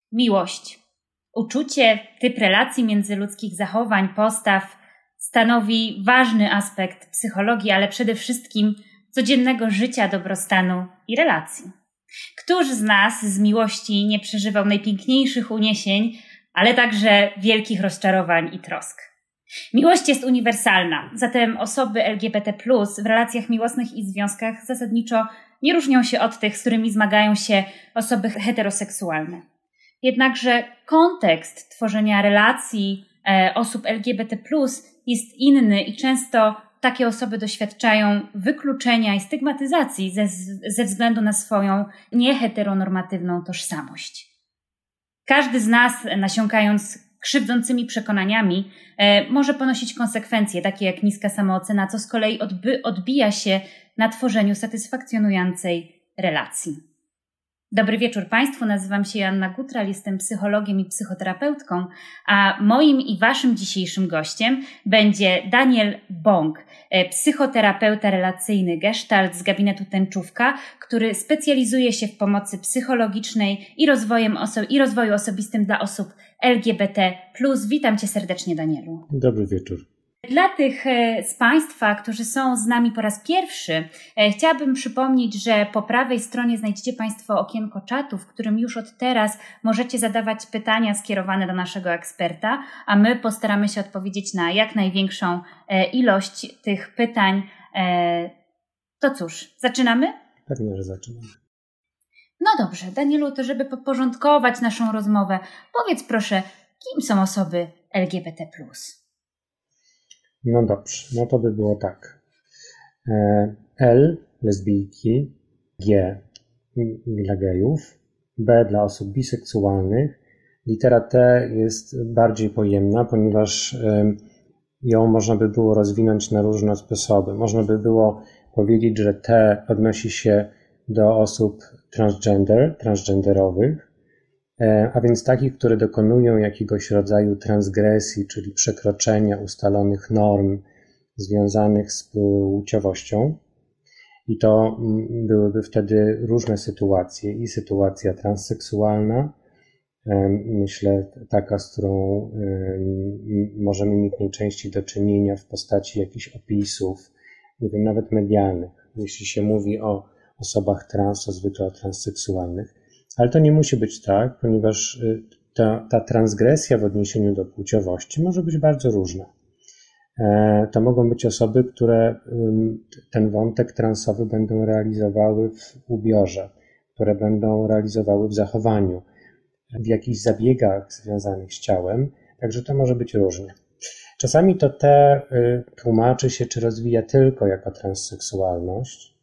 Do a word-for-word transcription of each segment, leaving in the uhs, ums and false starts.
Miłość. Uczucie, typ relacji międzyludzkich, zachowań, postaw stanowi ważny aspekt psychologii, ale przede wszystkim codziennego życia, dobrostanu i relacji. Któż z nas z miłości nie przeżywał najpiękniejszych uniesień, ale także wielkich rozczarowań i trosk? Miłość jest uniwersalna, zatem osoby L G B T plus w relacjach miłosnych i związkach zasadniczo nie różnią się od tych, z którymi zmagają się osoby heteroseksualne. Jednakże kontekst tworzenia relacji e, osób L G B T plus jest inny i często takie osoby doświadczają wykluczenia i stygmatyzacji ze, ze względu na swoją nieheteronormatywną tożsamość. Każdy z nas, nasiąkając krzywdzącymi przekonaniami, e, może ponosić konsekwencje, takie jak niska samoocena, co z kolei odby, odbija się na tworzeniu satysfakcjonującej relacji. Dobry wieczór Państwu, nazywam się Joanna Gutral, jestem psychologiem i psychoterapeutką, a moim i Waszym dzisiejszym gościem będzie Daniel Bąk, psychoterapeuta relacyjny Gestalt z gabinetu Tęczówka, który specjalizuje się w pomocy psychologicznej i, rozwojem oso- i rozwoju osobistym dla osób L G B T plus. Witam Cię serdecznie, Danielu. Dobry wieczór. Dla tych z Państwa, którzy są z nami po raz pierwszy, chciałabym przypomnieć, że po prawej stronie znajdziecie Państwo okienko czatu, w którym już od teraz możecie zadawać pytania skierowane do naszego eksperta, a my postaramy się odpowiedzieć na jak największą ilość tych pytań. To cóż, zaczynamy? Pewnie, że zaczynamy. No dobrze, Danielu, to żeby podporządkować naszą rozmowę, powiedz proszę, kim są osoby L G B T plus? No dobrze, no to by było tak. L, lesbijki, G dla gejów, B dla osób biseksualnych. Litera T jest bardziej pojemna, ponieważ ją można by było rozwinąć na różne sposoby. Można by było powiedzieć, że T odnosi się do osób transgender, transgenderowych, a więc takich, które dokonują jakiegoś rodzaju transgresji, czyli przekroczenia ustalonych norm związanych z płciowością. I to byłyby wtedy różne sytuacje. I sytuacja transseksualna, myślę taka, z którą możemy mieć najczęściej do czynienia w postaci jakichś opisów, nie wiem, nawet medialnych. Jeśli się mówi o osobach trans, to zwykle o transseksualnych. Ale to nie musi być tak, ponieważ ta, ta transgresja w odniesieniu do płciowości może być bardzo różna. To mogą być osoby, które ten wątek transowy będą realizowały w ubiorze, które będą realizowały w zachowaniu, w jakichś zabiegach związanych z ciałem, także to może być różnie. Czasami to T tłumaczy się, czy rozwija tylko jako transseksualność,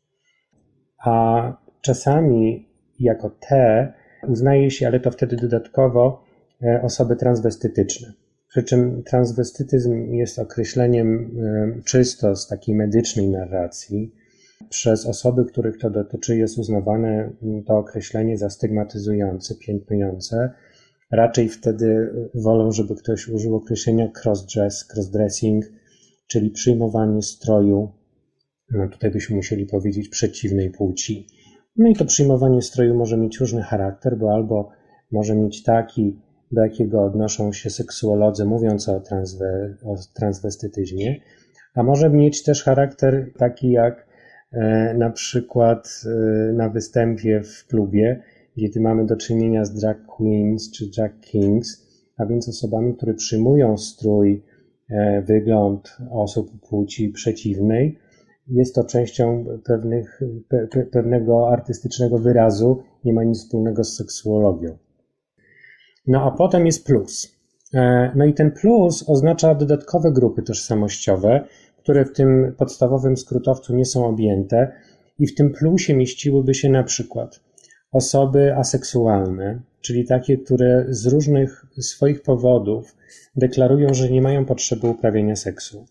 a czasami jako T uznaje się, ale to wtedy dodatkowo, osoby transwestytyczne. Przy czym transwestytyzm jest określeniem czysto z takiej medycznej narracji. Przez osoby, których to dotyczy, jest uznawane to określenie za stygmatyzujące, piętnujące. Raczej wtedy wolą, żeby ktoś użył określenia crossdress, crossdressing, czyli przyjmowanie stroju, no tutaj byśmy musieli powiedzieć, przeciwnej płci. No i to przyjmowanie stroju może mieć różny charakter, bo albo może mieć taki, do jakiego odnoszą się seksuolodzy, mówiąc o, transwe, o transwestytyzmie, a może mieć też charakter taki jak e, na przykład e, na występie w klubie, gdzie mamy do czynienia z drag queens czy drag kings, a więc osobami, które przyjmują strój, e, wygląd osób płci przeciwnej. Jest to częścią pewnych, pe, pewnego artystycznego wyrazu, nie ma nic wspólnego z seksuologią. No a potem jest plus. No i ten plus oznacza dodatkowe grupy tożsamościowe, które w tym podstawowym skrótowcu nie są objęte i w tym plusie mieściłyby się na przykład osoby aseksualne, czyli takie, które z różnych swoich powodów deklarują, że nie mają potrzeby uprawiania seksu.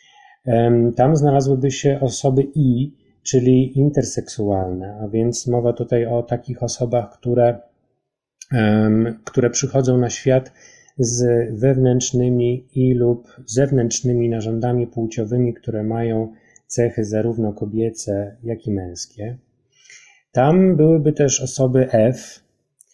Tam znalazłyby się osoby I, czyli interseksualne, a więc mowa tutaj o takich osobach, które, które przychodzą na świat z wewnętrznymi i lub zewnętrznymi narządami płciowymi, które mają cechy zarówno kobiece, jak i męskie. Tam byłyby też osoby F,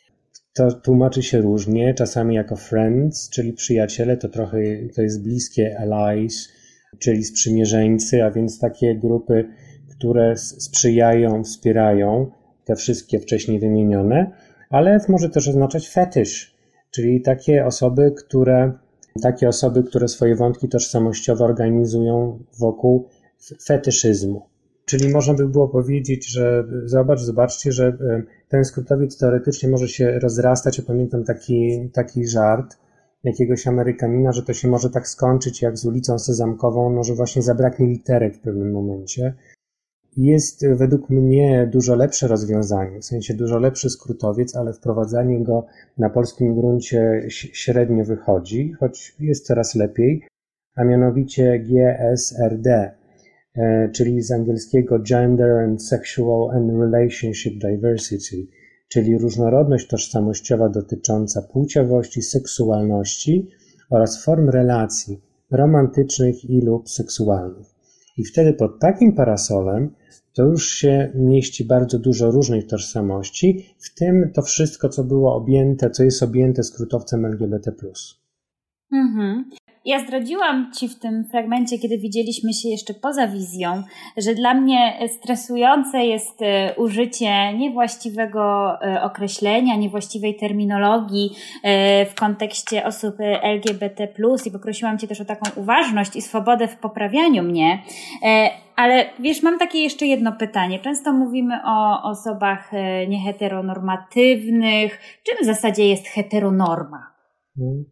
to tłumaczy się różnie, czasami jako friends, czyli przyjaciele, to trochę to jest bliskie allies, czyli sprzymierzeńcy, a więc takie grupy, które sprzyjają, wspierają te wszystkie wcześniej wymienione, ale może też oznaczać fetysz, czyli takie osoby, które, takie osoby, które swoje wątki tożsamościowe organizują wokół fetyszyzmu. Czyli można by było powiedzieć, że zobacz, zobaczcie, że ten skrótowiec teoretycznie może się rozrastać. Ja pamiętam taki, taki żart jakiegoś Amerykanina, że to się może tak skończyć jak z ulicą Sezamkową, no, że właśnie zabraknie literek w pewnym momencie. Jest według mnie dużo lepsze rozwiązanie, w sensie dużo lepszy skrótowiec, ale wprowadzanie go na polskim gruncie średnio wychodzi, choć jest coraz lepiej, a mianowicie G S R D, czyli z angielskiego Gender and Sexual and Relationship Diversity, czyli różnorodność tożsamościowa dotycząca płciowości, seksualności oraz form relacji romantycznych i lub seksualnych. I wtedy pod takim parasolem to już się mieści bardzo dużo różnych tożsamości, w tym to wszystko, co było objęte, co jest objęte skrótowcem L G B T plus. Mhm. Ja zdradziłam Ci w tym fragmencie, kiedy widzieliśmy się jeszcze poza wizją, że dla mnie stresujące jest użycie niewłaściwego określenia, niewłaściwej terminologii w kontekście osób L G B T plus i poprosiłam Cię też o taką uważność i swobodę w poprawianiu mnie. Ale wiesz, mam takie jeszcze jedno pytanie. Często mówimy o osobach nieheteronormatywnych. Czym w zasadzie jest heteronorma? Hmm.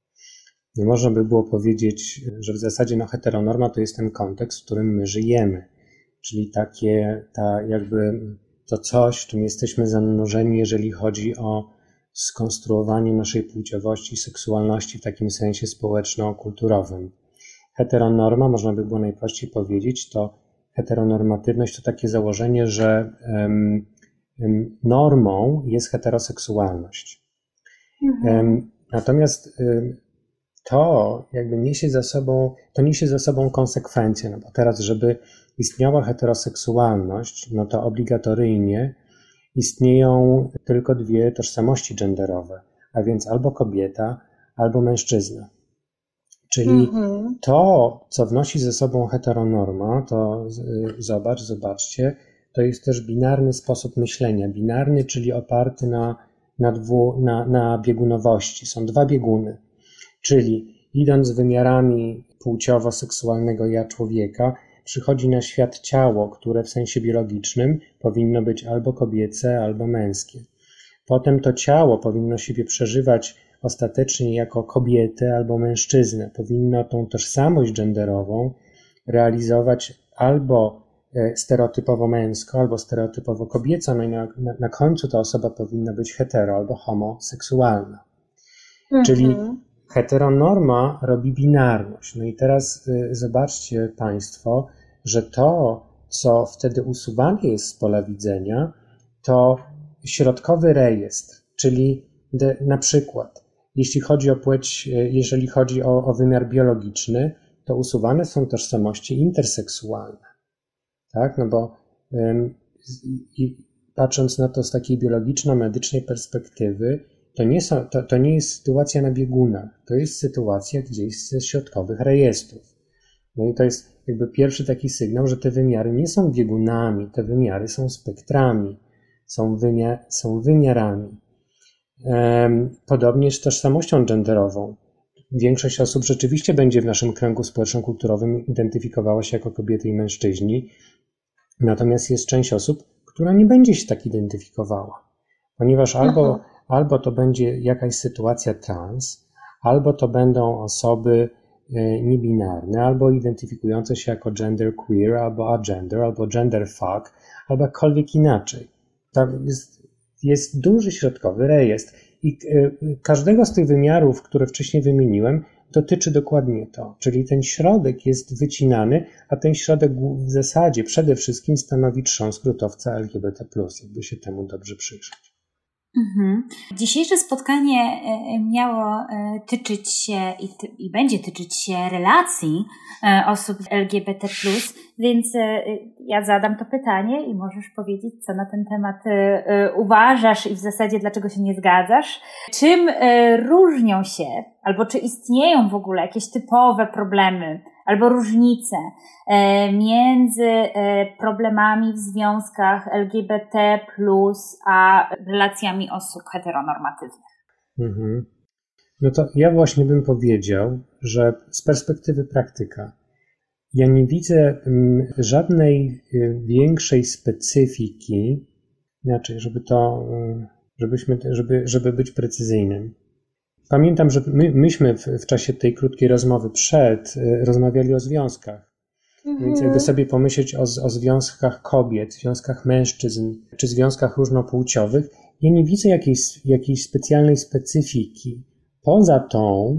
No można by było powiedzieć, że w zasadzie no, heteronorma to jest ten kontekst, w którym my żyjemy. Czyli takie, ta jakby to coś, w czym jesteśmy zanurzeni, jeżeli chodzi o skonstruowanie naszej płciowości, seksualności w takim sensie społeczno-kulturowym. Heteronorma, można by było najprościej powiedzieć, to heteronormatywność to takie założenie, że um, um, normą jest heteroseksualność. Mhm. Um, natomiast um, to jakby niesie za sobą, to niesie za sobą konsekwencje, no bo teraz, żeby istniała heteroseksualność, no to obligatoryjnie istnieją tylko dwie tożsamości genderowe, a więc albo kobieta, albo mężczyzna. Czyli mhm. to, co wnosi ze sobą heteronorma, to zobacz, zobaczcie, to jest też binarny sposób myślenia. Binarny, czyli oparty na, na, dwu, na, na biegunowości. Są dwa bieguny. Czyli idąc wymiarami płciowo-seksualnego ja człowieka, przychodzi na świat ciało, które w sensie biologicznym powinno być albo kobiece, albo męskie. Potem to ciało powinno siebie przeżywać ostatecznie jako kobietę albo mężczyznę. Powinno tą tożsamość genderową realizować albo stereotypowo męsko, albo stereotypowo kobieco, no i na, na, na końcu ta osoba powinna być hetero albo homoseksualna. Mhm. Czyli heteronorma robi binarność. No i teraz y, zobaczcie Państwo, że to, co wtedy usuwane jest z pola widzenia, to środkowy rejestr, czyli de, na przykład, jeśli chodzi o płeć, jeżeli chodzi o, o wymiar biologiczny, to usuwane są tożsamości interseksualne. Tak? No bo ym, i, patrząc na to z takiej biologiczno-medycznej perspektywy, To nie, są, to, to nie jest sytuacja na biegunach, to jest sytuacja gdzieś ze środkowych rejestrów. No i to jest jakby pierwszy taki sygnał, że te wymiary nie są biegunami, te wymiary są spektrami, są, wymiar, są wymiarami. Ehm, podobnie z tożsamością genderową. Większość osób rzeczywiście będzie w naszym kręgu społeczno-kulturowym identyfikowała się jako kobiety i mężczyźni, natomiast jest część osób, która nie będzie się tak identyfikowała, ponieważ albo Aha. Albo to będzie jakaś sytuacja trans, albo to będą osoby niebinarne, albo identyfikujące się jako gender queer, albo agender, albo gender fuck, albo jakkolwiek inaczej. Tam jest, jest duży środkowy rejestr i każdego z tych wymiarów, które wcześniej wymieniłem, dotyczy dokładnie to. Czyli ten środek jest wycinany, a ten środek w zasadzie przede wszystkim stanowi trzon skrótowca L G B T plus, jakby się temu dobrze przyjrzeć. Mhm. Dzisiejsze spotkanie miało tyczyć się i, ty, i będzie tyczyć się relacji osób L G B T plus, więc ja zadam to pytanie i możesz powiedzieć, co na ten temat uważasz i w zasadzie dlaczego się nie zgadzasz. Czym różnią się, albo czy istnieją w ogóle jakieś typowe problemy albo różnice między problemami w związkach L G B T plus a relacjami osób heteronormatywnych? Mhm. No to ja właśnie bym powiedział, że z perspektywy praktyka ja nie widzę żadnej większej specyfiki, inaczej, żeby to, żebyśmy, żeby, żeby być precyzyjnym. Pamiętam, że my, myśmy w, w czasie tej krótkiej rozmowy przed rozmawiali o związkach. Mhm. Więc jakby sobie pomyśleć o, o związkach kobiet, związkach mężczyzn, czy związkach różnopłciowych, ja nie widzę jakiejś, jakiejś specjalnej specyfiki. Poza tą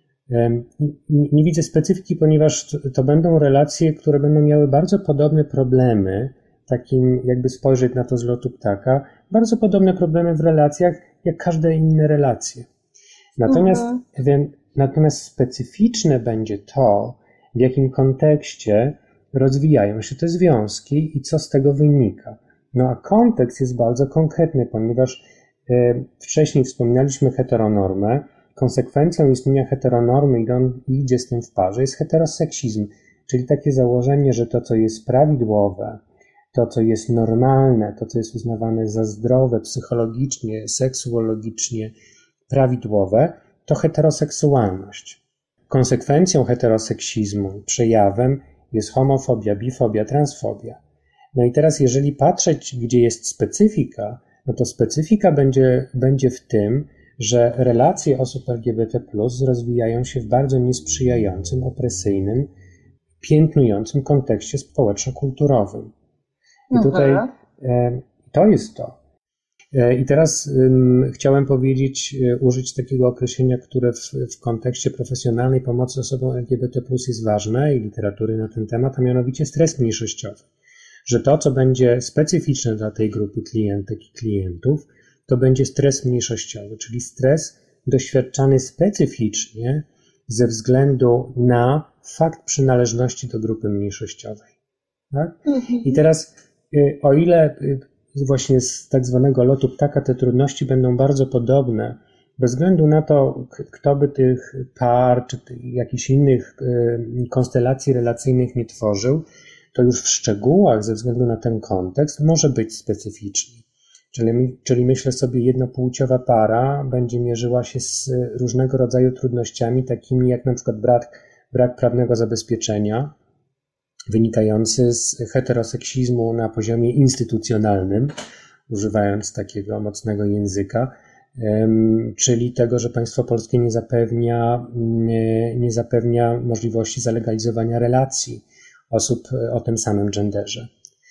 um, nie, nie widzę specyfiki, ponieważ to, to będą relacje, które będą miały bardzo podobne problemy, takim jakby spojrzeć na to z lotu ptaka, bardzo podobne problemy w relacjach, jak każde inne relacje. Natomiast, mhm. natomiast specyficzne będzie to, w jakim kontekście rozwijają się te związki i co z tego wynika. No a kontekst jest bardzo konkretny, ponieważ e, wcześniej wspominaliśmy heteronormę. Konsekwencją istnienia heteronormy i on idzie z tym w parze jest heteroseksizm, czyli takie założenie, że to, co jest prawidłowe, to, co jest normalne, to, co jest uznawane za zdrowe psychologicznie, seksuologicznie, prawidłowe, to heteroseksualność. Konsekwencją heteroseksizmu, przejawem jest homofobia, bifobia, transfobia. No i teraz jeżeli patrzeć, gdzie jest specyfika, no to specyfika będzie, będzie w tym, że relacje osób L G B T plus rozwijają się w bardzo niesprzyjającym, opresyjnym, piętnującym kontekście społeczno-kulturowym. I mhm. tutaj e, to jest to. I teraz um, chciałem powiedzieć, użyć takiego określenia, które w, w kontekście profesjonalnej pomocy osobom L G B T plus jest ważne i literatury na ten temat, a mianowicie stres mniejszościowy. Że to, co będzie specyficzne dla tej grupy klientek i klientów, to będzie stres mniejszościowy, czyli stres doświadczany specyficznie ze względu na fakt przynależności do grupy mniejszościowej. Tak? Mhm. I teraz, o ile właśnie z tak zwanego lotu ptaka te trudności będą bardzo podobne, bez względu na to, kto by tych par czy jakichś innych konstelacji relacyjnych nie tworzył, to już w szczegółach ze względu na ten kontekst może być specyficzny. Czyli, czyli myślę sobie, jednopłciowa para będzie mierzyła się z różnego rodzaju trudnościami, takimi jak na przykład brak, brak prawnego zabezpieczenia, wynikający z heteroseksizmu na poziomie instytucjonalnym, używając takiego mocnego języka, czyli tego, że państwo polskie nie zapewnia, nie, nie zapewnia możliwości zalegalizowania relacji osób o tym samym genderze.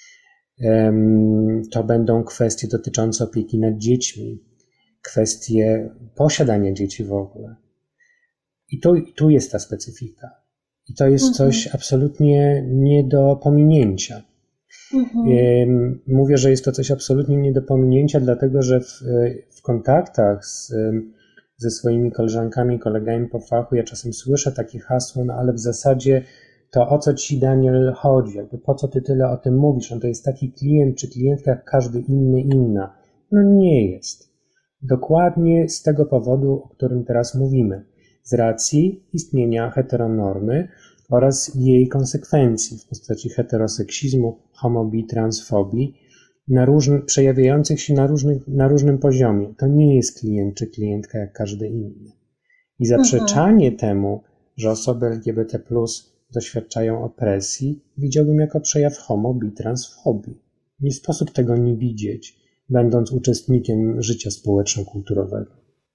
To będą kwestie dotyczące opieki nad dziećmi, kwestie posiadania dzieci w ogóle. I tu, tu jest ta specyfika. I to jest mhm. coś absolutnie nie do pominięcia. Mhm. Mówię, że jest to coś absolutnie nie do pominięcia, dlatego że w, w kontaktach z, ze swoimi koleżankami i kolegami po fachu ja czasem słyszę takie hasło, no ale w zasadzie to o co ci, Daniel, chodzi? Jakby po co ty tyle o tym mówisz? On to jest taki klient czy klientka jak każdy inny, inna. No nie jest. Dokładnie z tego powodu, o którym teraz mówimy. Z racji istnienia heteronormy oraz jej konsekwencji w postaci heteroseksizmu, homobii, transfobii, na różny, przejawiających się na, różnych, na różnym poziomie. To nie jest klient czy klientka jak każdy inny. I zaprzeczanie mhm. temu, że osoby L G B T plus doświadczają opresji, widziałbym jako przejaw homobii, transfobii. Nie sposób tego nie widzieć, będąc uczestnikiem życia społeczno-kulturowego.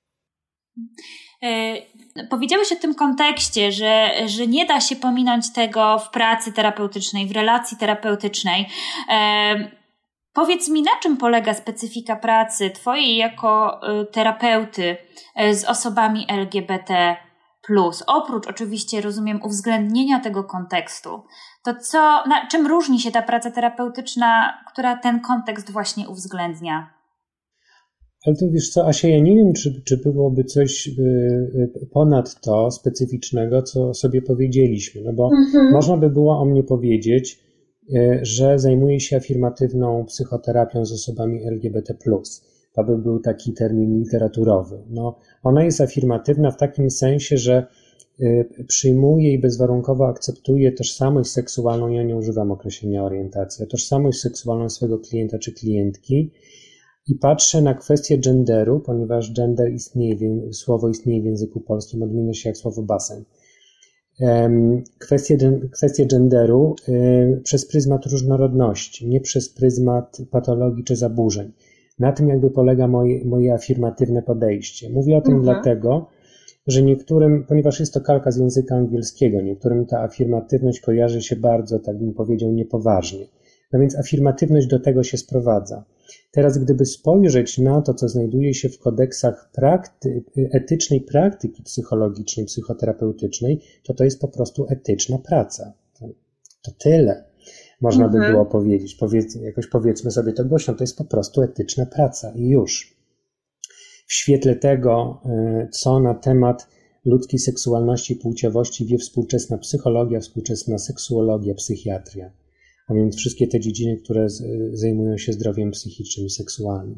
Powiedziałeś o tym kontekście, że, że nie da się pominąć tego w pracy terapeutycznej, w relacji terapeutycznej. E, powiedz mi, na czym polega specyfika pracy twojej jako terapeuty z osobami L G B T plus? Oprócz oczywiście, rozumiem, uwzględnienia tego kontekstu, to co, na czym różni się ta praca terapeutyczna, która ten kontekst właśnie uwzględnia? Ale to wiesz co, Asia, ja nie wiem, czy, czy byłoby coś ponad to specyficznego, co sobie powiedzieliśmy, no bo mhm. można by było o mnie powiedzieć, że zajmuję się afirmatywną psychoterapią z osobami L G B T plus. To by był taki termin literaturowy. No, ona jest afirmatywna w takim sensie, że przyjmuje i bezwarunkowo akceptuje tożsamość seksualną, ja nie używam określenia orientacja, tożsamość seksualną swojego klienta czy klientki i patrzę na kwestię genderu, ponieważ gender istnieje, słowo istnieje w języku polskim, odmienia się jak słowo basen. Kwestię, kwestię genderu przez pryzmat różnorodności, nie przez pryzmat patologii czy zaburzeń. Na tym jakby polega moje, moje afirmatywne podejście. Mówię o tym mhm. dlatego, że niektórym, ponieważ jest to kalka z języka angielskiego, niektórym ta afirmatywność kojarzy się bardzo, tak bym powiedział, niepoważnie. No więc afirmatywność do tego się sprowadza. Teraz gdyby spojrzeć na to, co znajduje się w kodeksach prakty, etycznej praktyki psychologicznej, psychoterapeutycznej, to to jest po prostu etyczna praca. To, to tyle można mhm. by było powiedzieć. Powiedz, jakoś powiedzmy sobie to głośno, to jest po prostu etyczna praca i już. W świetle tego, co na temat ludzkiej seksualności i płciowości wie współczesna psychologia, współczesna seksuologia, psychiatria, a więc wszystkie te dziedziny, które zajmują się zdrowiem psychicznym i seksualnym.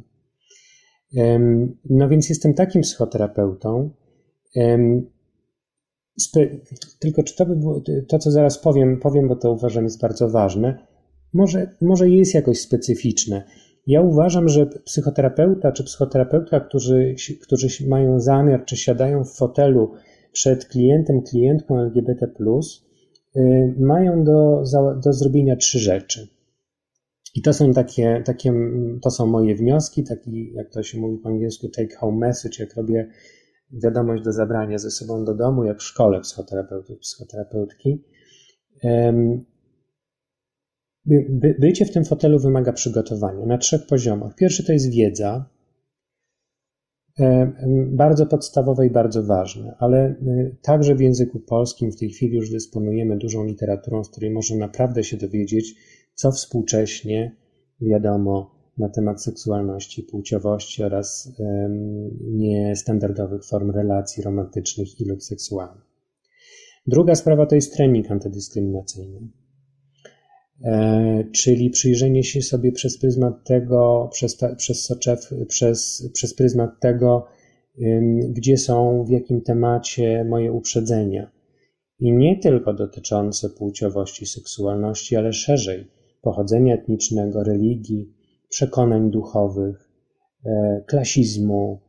No więc jestem takim psychoterapeutą, tylko czy to by było, to co zaraz powiem, powiem, bo to uważam jest bardzo ważne, może, może jest jakoś specyficzne. Ja uważam, że psychoterapeuta czy psychoterapeutka, którzy, którzy mają zamiar, czy siadają w fotelu przed klientem, klientką L G B T plus, mają do, do zrobienia trzy rzeczy. I to są takie, takie, to są moje wnioski, taki, jak to się mówi po angielsku, take home message, jak robię wiadomość do zabrania ze sobą do domu, jak w szkole psychoterapeutów, psychoterapeutki. By, bycie w tym fotelu wymaga przygotowania na trzech poziomach. Pierwszy to jest wiedza, bardzo podstawowe i bardzo ważne, ale także w języku polskim w tej chwili już dysponujemy dużą literaturą, z której można naprawdę się dowiedzieć, co współcześnie wiadomo na temat seksualności, płciowości oraz niestandardowych form relacji romantycznych i lub seksualnych. Druga sprawa to jest trening antydyskryminacyjny, czyli przyjrzenie się sobie przez pryzmat tego, przez, przez, Soczew, przez, przez pryzmat tego, gdzie są, w jakim temacie moje uprzedzenia. I nie tylko dotyczące płciowości, seksualności, ale szerzej pochodzenia etnicznego, religii, przekonań duchowych, klasizmu,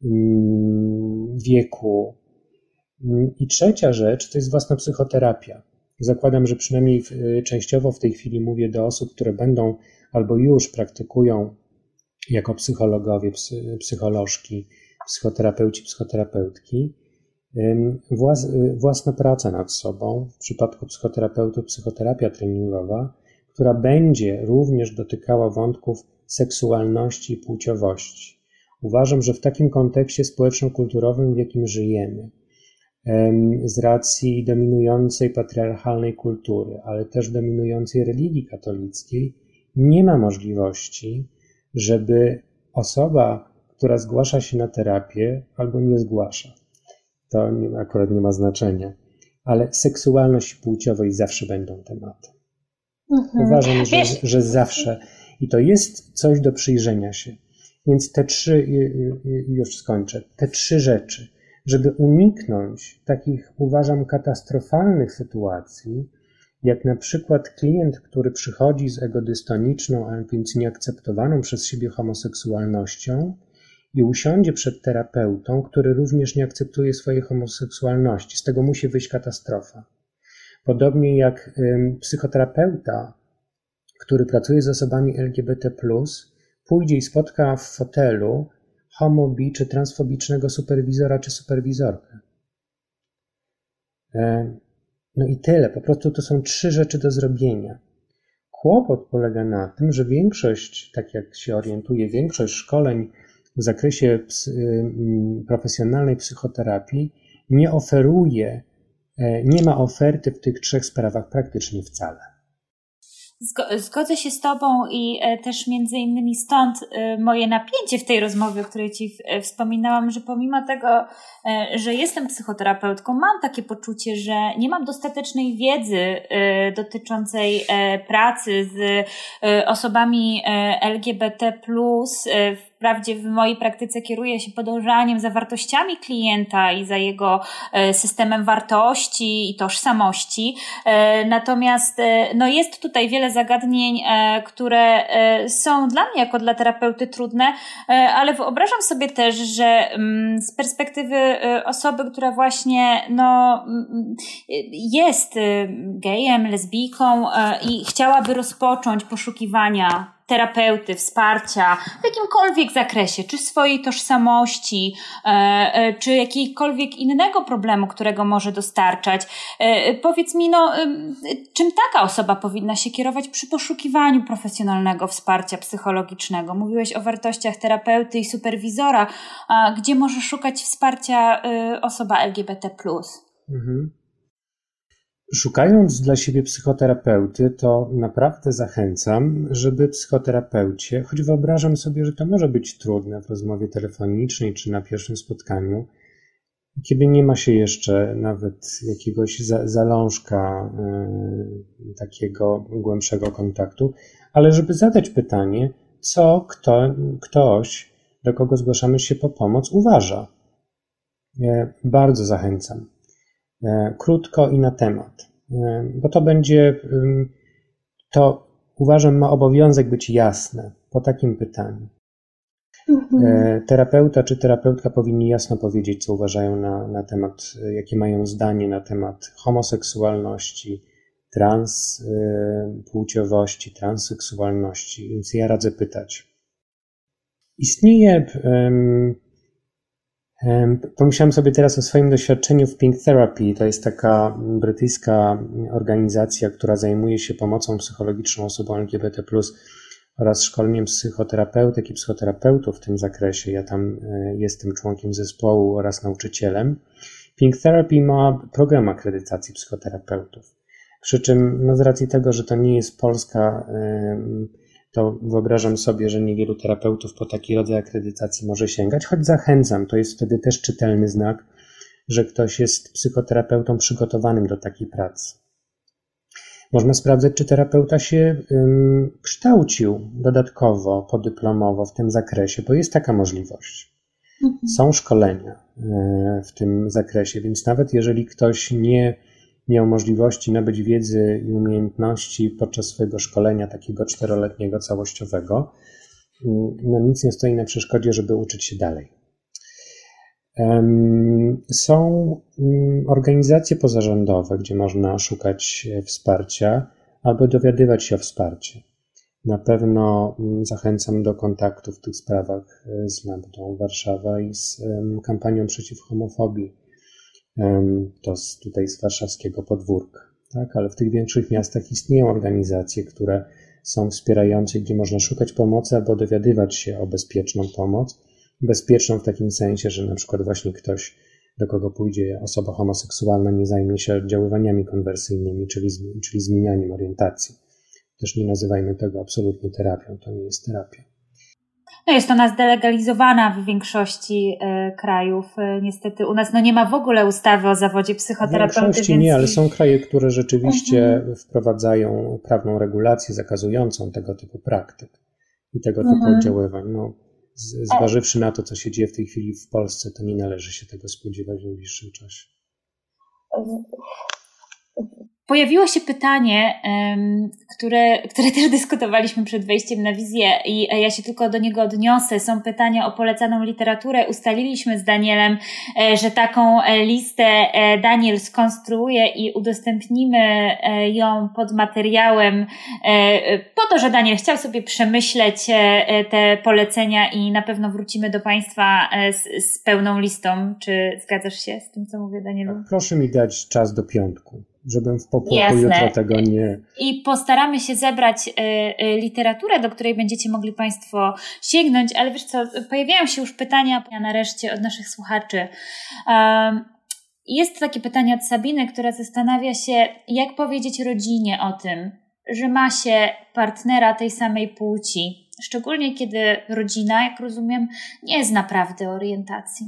wieku. I trzecia rzecz to jest własna psychoterapia. Zakładam, że przynajmniej częściowo w tej chwili mówię do osób, które będą albo już praktykują jako psychologowie, psycholożki, psychoterapeuci, psychoterapeutki, własna praca nad sobą, w przypadku psychoterapeutów psychoterapia treningowa, która będzie również dotykała wątków seksualności i płciowości. Uważam, że w takim kontekście społeczno-kulturowym, w jakim żyjemy, z racji dominującej patriarchalnej kultury, ale też dominującej religii katolickiej, nie ma możliwości, żeby osoba, która zgłasza się na terapię, albo nie zgłasza, to nie, akurat nie ma znaczenia, ale seksualność i płciowość zawsze będą tematem. Mhm. Uważam, że, że zawsze. I to jest coś do przyjrzenia się. Więc te trzy, już skończę, te trzy rzeczy, żeby uniknąć takich, uważam, katastrofalnych sytuacji, jak na przykład klient, który przychodzi z egodystoniczną, a więc nieakceptowaną przez siebie homoseksualnością i usiądzie przed terapeutą, który również nie akceptuje swojej homoseksualności. Z tego musi wyjść katastrofa. Podobnie jak ym, psychoterapeuta, który pracuje z osobami L G B T plus, pójdzie i spotka w fotelu homo, bi czy transfobicznego superwizora czy superwizorkę. No i tyle. Po prostu to są trzy rzeczy do zrobienia. Kłopot polega na tym, że większość, tak jak się orientuje, większość szkoleń w zakresie profesjonalnej psychoterapii nie oferuje, nie ma oferty w tych trzech sprawach praktycznie wcale. Zgodzę się z Tobą i też między innymi stąd moje napięcie w tej rozmowie, o której Ci wspominałam, że pomimo tego, że jestem psychoterapeutką, mam takie poczucie, że nie mam dostatecznej wiedzy dotyczącej pracy z osobami L G B T plus. Wprawdzie w mojej praktyce kieruję się podążaniem za wartościami klienta i za jego systemem wartości i tożsamości. Natomiast no jest tutaj wiele zagadnień, które są dla mnie jako dla terapeuty trudne, ale wyobrażam sobie też, że z perspektywy osoby, która właśnie no jest gejem, lesbijką i chciałaby rozpocząć poszukiwania terapeuty, wsparcia w jakimkolwiek zakresie, czy swojej tożsamości, czy jakiegokolwiek innego problemu, którego może dostarczać. Powiedz mi, no, czym taka osoba powinna się kierować przy poszukiwaniu profesjonalnego wsparcia psychologicznego? Mówiłeś o wartościach terapeuty i superwizora. Gdzie może szukać wsparcia osoba L G B T plus? Mhm. Szukając dla siebie psychoterapeuty, to naprawdę zachęcam, żeby psychoterapeucie, choć wyobrażam sobie, że to może być trudne w rozmowie telefonicznej czy na pierwszym spotkaniu, kiedy nie ma się jeszcze nawet jakiegoś za, zalążka y, takiego głębszego kontaktu, ale żeby zadać pytanie, co kto, ktoś, do kogo zgłaszamy się po pomoc, uważa. Ja bardzo zachęcam. Krótko i na temat, bo to będzie, to uważam ma obowiązek być jasne po takim pytaniu. Mhm. Terapeuta czy terapeutka powinni jasno powiedzieć, co uważają na, na temat, jakie mają zdanie na temat homoseksualności, transpłciowości, transseksualności, więc ja radzę pytać. Istnieje... Um, Pomyślałem sobie teraz o swoim doświadczeniu w Pink Therapy. To jest taka brytyjska organizacja, która zajmuje się pomocą psychologiczną osobom L G B T plus oraz szkoleniem psychoterapeutek i psychoterapeutów w tym zakresie. Ja tam jestem członkiem zespołu oraz nauczycielem. Pink Therapy ma program akredytacji psychoterapeutów. Przy czym no z racji tego, że to nie jest Polska, to wyobrażam sobie, że niewielu terapeutów po taki rodzaj akredytacji może sięgać, choć zachęcam, to jest wtedy też czytelny znak, że ktoś jest psychoterapeutą przygotowanym do takiej pracy. Można sprawdzać, czy terapeuta się um, kształcił dodatkowo, podyplomowo w tym zakresie, bo jest taka możliwość. Mhm. Są szkolenia e, w tym zakresie, więc nawet jeżeli ktoś nie miał możliwości nabyć wiedzy i umiejętności podczas swojego szkolenia takiego czteroletniego, całościowego, no nic nie stoi na przeszkodzie, żeby uczyć się dalej. Są organizacje pozarządowe, gdzie można szukać wsparcia albo dowiadywać się o wsparciu. Na pewno zachęcam do kontaktu w tych sprawach z Lambdą Warszawa i z kampanią przeciw homofobii. To z, tutaj z warszawskiego podwórka, tak? Ale w tych większych miastach istnieją organizacje, które są wspierające, gdzie można szukać pomocy albo dowiadywać się o bezpieczną pomoc. Bezpieczną w takim sensie, że na przykład właśnie ktoś, do kogo pójdzie osoba homoseksualna, nie zajmie się oddziaływaniami konwersyjnymi, czyli, czyli zmienianiem orientacji. Też nie nazywajmy tego absolutnie terapią, to nie jest terapia. No jest ona zdelegalizowana w większości y, krajów. Y, niestety u nas no nie ma w ogóle ustawy o zawodzie psychoterapeuty. W większości więc... nie, ale są kraje, które rzeczywiście mhm. wprowadzają prawną regulację zakazującą tego typu praktyk i tego typu mhm. oddziaływań. No, z, zważywszy na to, co się dzieje w tej chwili w Polsce, to nie należy się tego spodziewać w najbliższym czasie. Pojawiło się pytanie, um, które, które też dyskutowaliśmy przed wejściem na wizję i ja się tylko do niego odniosę. Są pytania o polecaną literaturę. Ustaliliśmy z Danielem, e, że taką listę e, Daniel skonstruuje i udostępnimy e, ją pod materiałem e, po to, że Daniel chciał sobie przemyśleć e, te polecenia i na pewno wrócimy do Państwa e, z, z pełną listą. Czy zgadzasz się z tym, co mówię, Danielu? Proszę mi dać czas do piątku, żebym w popłochu jutro tego nie... I postaramy się zebrać y, y, literaturę, do której będziecie mogli Państwo sięgnąć, ale wiesz co, pojawiają się już pytania nareszcie od naszych słuchaczy. Um, jest takie pytanie od Sabiny, która zastanawia się, jak powiedzieć rodzinie o tym, że ma się partnera tej samej płci, szczególnie kiedy rodzina, jak rozumiem, nie zna prawdy orientacji?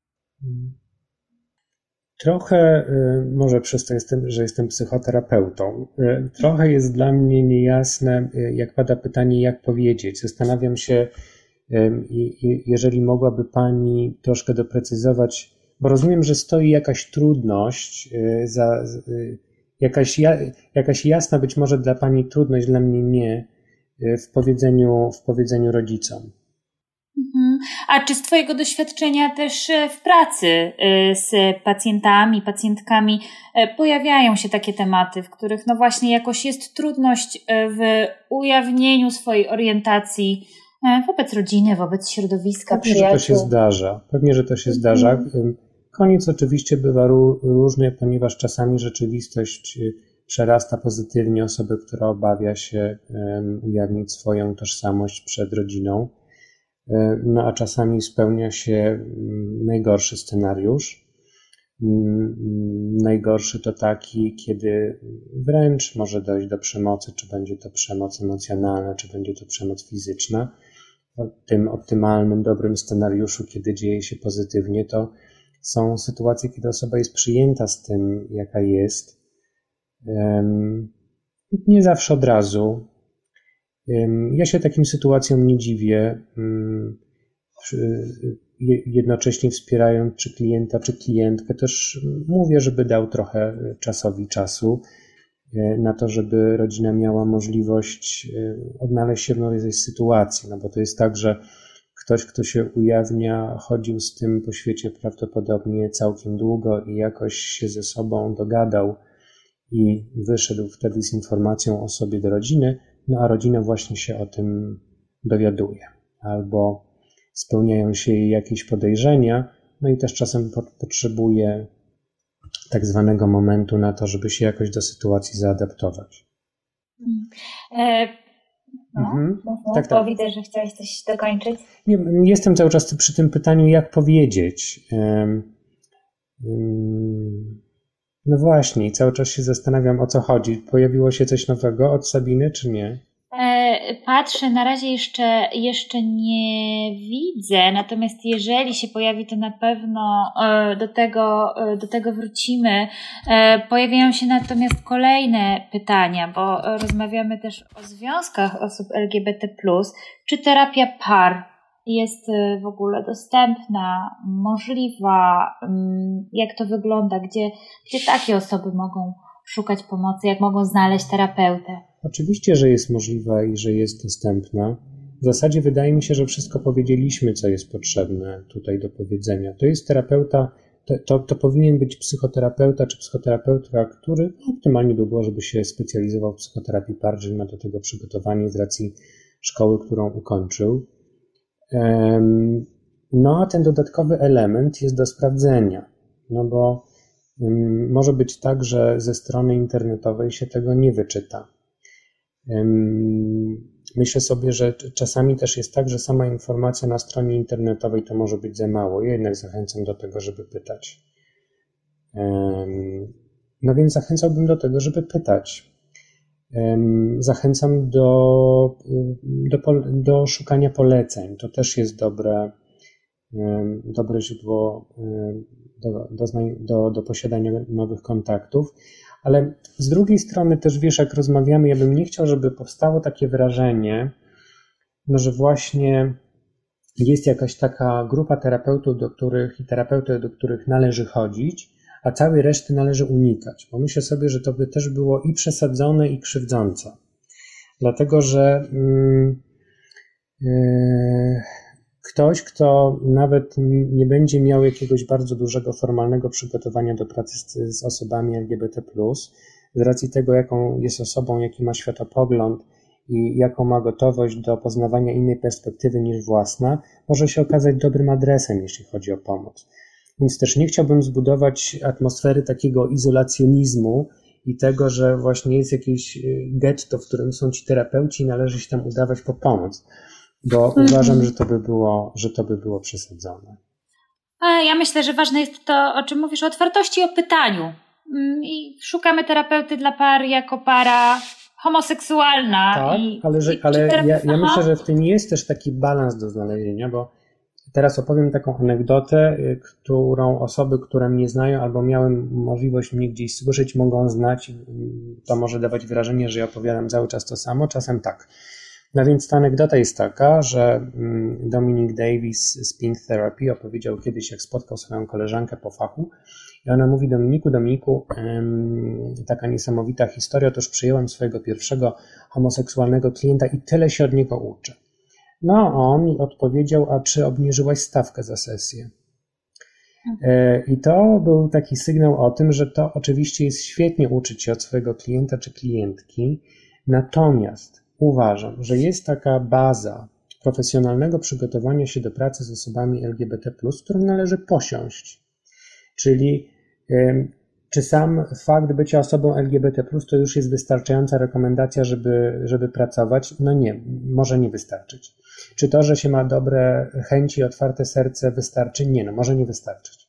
Trochę, może przez to, jestem, że jestem psychoterapeutą, trochę jest dla mnie niejasne, jak pada pytanie, jak powiedzieć. Zastanawiam się, jeżeli mogłaby Pani troszkę doprecyzować, bo rozumiem, że stoi jakaś trudność, za, jakaś, jakaś jasna być może dla Pani trudność, dla mnie nie, w powiedzeniu, w powiedzeniu rodzicom. A czy z Twojego doświadczenia też w pracy z pacjentami, pacjentkami pojawiają się takie tematy, w których no właśnie jakoś jest trudność w ujawnieniu swojej orientacji wobec rodziny, wobec środowiska, Pewnie, przyjaciół? że to się zdarza. Pewnie, że to się zdarza. Koniec oczywiście bywa różny, ponieważ czasami rzeczywistość przerasta pozytywnie osobę, która obawia się ujawnić swoją tożsamość przed rodziną. No a czasami spełnia się najgorszy scenariusz. Najgorszy to taki, kiedy wręcz może dojść do przemocy, czy będzie to przemoc emocjonalna, czy będzie to przemoc fizyczna. W tym optymalnym, dobrym scenariuszu, kiedy dzieje się pozytywnie, to są sytuacje, kiedy osoba jest przyjęta z tym, jaka jest. Nie zawsze od razu. Ja się takim sytuacjom nie dziwię, jednocześnie wspierając czy klienta, czy klientkę, też mówię, żeby dał trochę czasowi czasu na to, żeby rodzina miała możliwość odnaleźć się w nowej sytuacji, no bo to jest tak, że ktoś, kto się ujawnia, chodził z tym po świecie prawdopodobnie całkiem długo i jakoś się ze sobą dogadał i wyszedł wtedy z informacją o sobie do rodziny, no a rodzina właśnie się o tym dowiaduje. Albo spełniają się jej jakieś podejrzenia, no i też czasem potrzebuje tak zwanego momentu na to, żeby się jakoś do sytuacji zaadaptować. E, no, mhm. no, tak, tak. Bo widzę, że chciałeś coś dokończyć. Nie, jestem cały czas przy tym pytaniu, jak powiedzieć. Um, um, No właśnie, cały czas się zastanawiam, o co chodzi. Pojawiło się coś nowego od Sabiny, czy nie? Patrzę, na razie jeszcze, jeszcze nie widzę, natomiast jeżeli się pojawi, to na pewno do tego, do tego wrócimy. Pojawiają się natomiast kolejne pytania, bo rozmawiamy też o związkach osób L G B T plus. Czy terapia par jest w ogóle dostępna, możliwa? Jak to wygląda? Gdzie, gdzie takie osoby mogą szukać pomocy? Jak mogą znaleźć terapeutę? Oczywiście, że jest możliwa i że jest dostępna. W zasadzie wydaje mi się, że wszystko powiedzieliśmy, co jest potrzebne tutaj do powiedzenia. To jest terapeuta, to, to, to powinien być psychoterapeuta czy psychoterapeutka, który optymalnie by było, żeby się specjalizował w psychoterapii par, czyli ma do tego przygotowanie z racji szkoły, którą ukończył. No a ten dodatkowy element jest do sprawdzenia, no bo może być tak, że ze strony internetowej się tego nie wyczyta. Myślę sobie, że czasami też jest tak, że sama informacja na stronie internetowej to może być za mało. Ja jednak zachęcam do tego, żeby pytać. No więc zachęcałbym do tego, żeby pytać. Zachęcam do, do, do szukania poleceń. To też jest dobre, dobre źródło do, do, do, do posiadania nowych kontaktów. Ale z drugiej strony też, wiesz, jak rozmawiamy, ja bym nie chciał, żeby powstało takie wrażenie, no, że właśnie jest jakaś taka grupa terapeutów, do których i terapeuty, do których należy chodzić, a całej reszty należy unikać. Bo myślę sobie, że to by też było i przesadzone, i krzywdzące. Dlatego, że mm, yy, ktoś, kto nawet nie będzie miał jakiegoś bardzo dużego formalnego przygotowania do pracy z, z osobami L G B T plus, z racji tego, jaką jest osobą, jaki ma światopogląd i jaką ma gotowość do poznawania innej perspektywy niż własna, może się okazać dobrym adresem, jeśli chodzi o pomoc. Więc też nie chciałbym zbudować atmosfery takiego izolacjonizmu i tego, że właśnie jest jakieś getto, w którym są ci terapeuci i należy się tam udawać po pomoc. Bo mhm. uważam, że to by było, że to by było przesadzone. A ja myślę, że ważne jest to, o czym mówisz, o otwartości i o pytaniu. I szukamy terapeuty dla par jako para. homoseksualna. Tak, i, ale, że, i, ale teraz, ja, ja myślę, że w tym jest też taki balans do znalezienia, bo teraz opowiem taką anegdotę, którą osoby, które mnie znają albo miały możliwość mnie gdzieś słyszeć, mogą znać. To może dawać wrażenie, że ja opowiadam cały czas to samo, czasem tak. No więc ta anegdota jest taka, że Dominic Davis z Pink Therapy opowiedział kiedyś, jak spotkał swoją koleżankę po fachu i ona mówi: Dominiku, Dominiku, taka niesamowita historia, otóż przyjąłem swojego pierwszego homoseksualnego klienta i tyle się od niego uczę. No on mi odpowiedział: a czy obniżyłaś stawkę za sesję? I to był taki sygnał o tym, że to oczywiście jest świetnie uczyć się od swojego klienta czy klientki, natomiast uważam, że jest taka baza profesjonalnego przygotowania się do pracy z osobami L G B T plus, którą należy posiąść. Czyli czy sam fakt bycia osobą L G B T plus to już jest wystarczająca rekomendacja, żeby, żeby pracować? No nie, może nie wystarczyć. Czy to, że się ma dobre chęci i otwarte serce wystarczy? Nie, no może nie wystarczyć.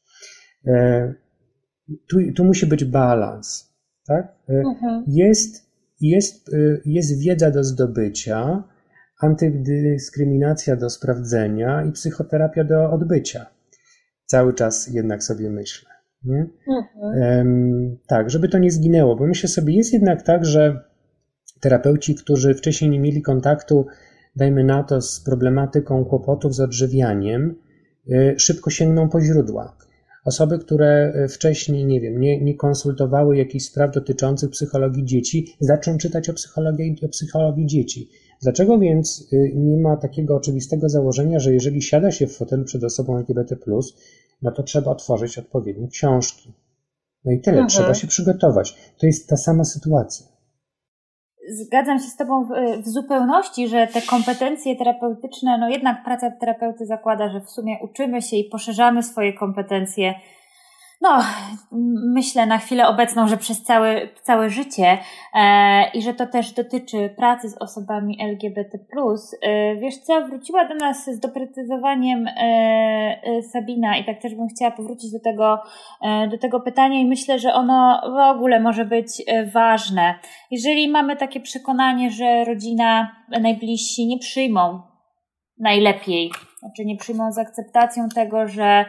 Tu, tu musi być balans, tak? Mhm. Jest, jest, jest wiedza do zdobycia, antydyskryminacja do sprawdzenia i psychoterapia do odbycia. Cały czas jednak sobie myślę. Nie? Mhm. Tak, żeby to nie zginęło, bo myślę sobie, jest jednak tak, że terapeuci, którzy wcześniej nie mieli kontaktu, dajmy na to, z problematyką kłopotów z odżywianiem, szybko sięgną po źródła. Osoby, które wcześniej, nie wiem, nie, nie konsultowały jakichś spraw dotyczących psychologii dzieci, zaczną czytać o psychologii, o psychologii dzieci. Dlaczego więc nie ma takiego oczywistego założenia, że jeżeli siada się w fotelu przed osobą L G B T plus, no to trzeba otworzyć odpowiednie książki. No i tyle, mhm. Trzeba się przygotować. To jest ta sama sytuacja. Zgadzam się z Tobą w, w zupełności, że te kompetencje terapeutyczne, no jednak praca terapeuty zakłada, że w sumie uczymy się i poszerzamy swoje kompetencje. No, myślę na chwilę obecną, że przez całe, całe życie e, i że to też dotyczy pracy z osobami L G B T plus. E, wiesz co, wróciła do nas z doprecyzowaniem e, e, Sabina i tak też bym chciała powrócić do tego, e, do tego pytania i myślę, że ono w ogóle może być e, ważne. Jeżeli mamy takie przekonanie, że rodzina, najbliżsi nie przyjmą najlepiej, znaczy nie przyjmą z akceptacją tego, że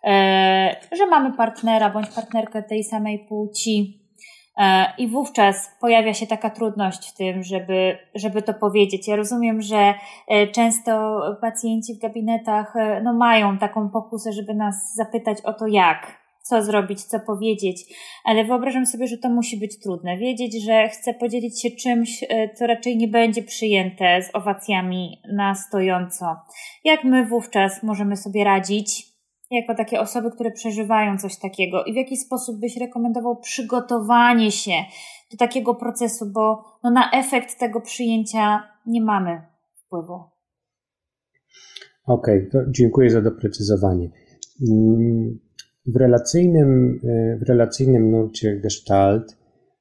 że mamy partnera bądź partnerkę tej samej płci i wówczas pojawia się taka trudność w tym, żeby, żeby to powiedzieć. Ja rozumiem, że często pacjenci w gabinetach no, mają taką pokusę, żeby nas zapytać o to jak, co zrobić, co powiedzieć, ale wyobrażam sobie, że to musi być trudne. Wiedzieć, że chcę podzielić się czymś, co raczej nie będzie przyjęte z owacjami na stojąco. Jak my wówczas możemy sobie radzić jako takie osoby, które przeżywają coś takiego i w jaki sposób byś rekomendował przygotowanie się do takiego procesu, bo no na efekt tego przyjęcia nie mamy wpływu. Okej, okay, to dziękuję za doprecyzowanie. W relacyjnym, w relacyjnym nurcie Gestalt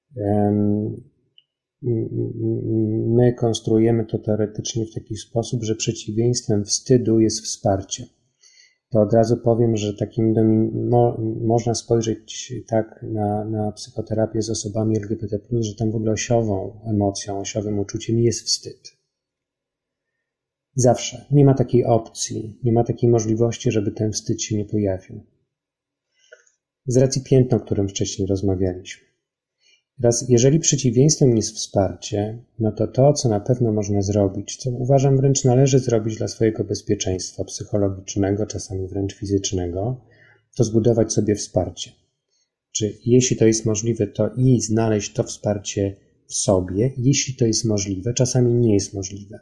my konstruujemy to teoretycznie w taki sposób, że przeciwieństwem wstydu jest wsparcie. To od razu powiem, że takim domin- mo- można spojrzeć tak na, na psychoterapię z osobami L G B T plus, że tam w ogóle osiową emocją, osiowym uczuciem jest wstyd. Zawsze. Nie ma takiej opcji, nie ma takiej możliwości, żeby ten wstyd się nie pojawił. Z racji piętna, o którym wcześniej rozmawialiśmy. Teraz, jeżeli przeciwieństwem jest wsparcie, no to to, co na pewno można zrobić, co uważam wręcz należy zrobić dla swojego bezpieczeństwa psychologicznego, czasami wręcz fizycznego, to zbudować sobie wsparcie. Czy jeśli to jest możliwe, to i znaleźć to wsparcie w sobie, jeśli to jest możliwe, czasami nie jest możliwe.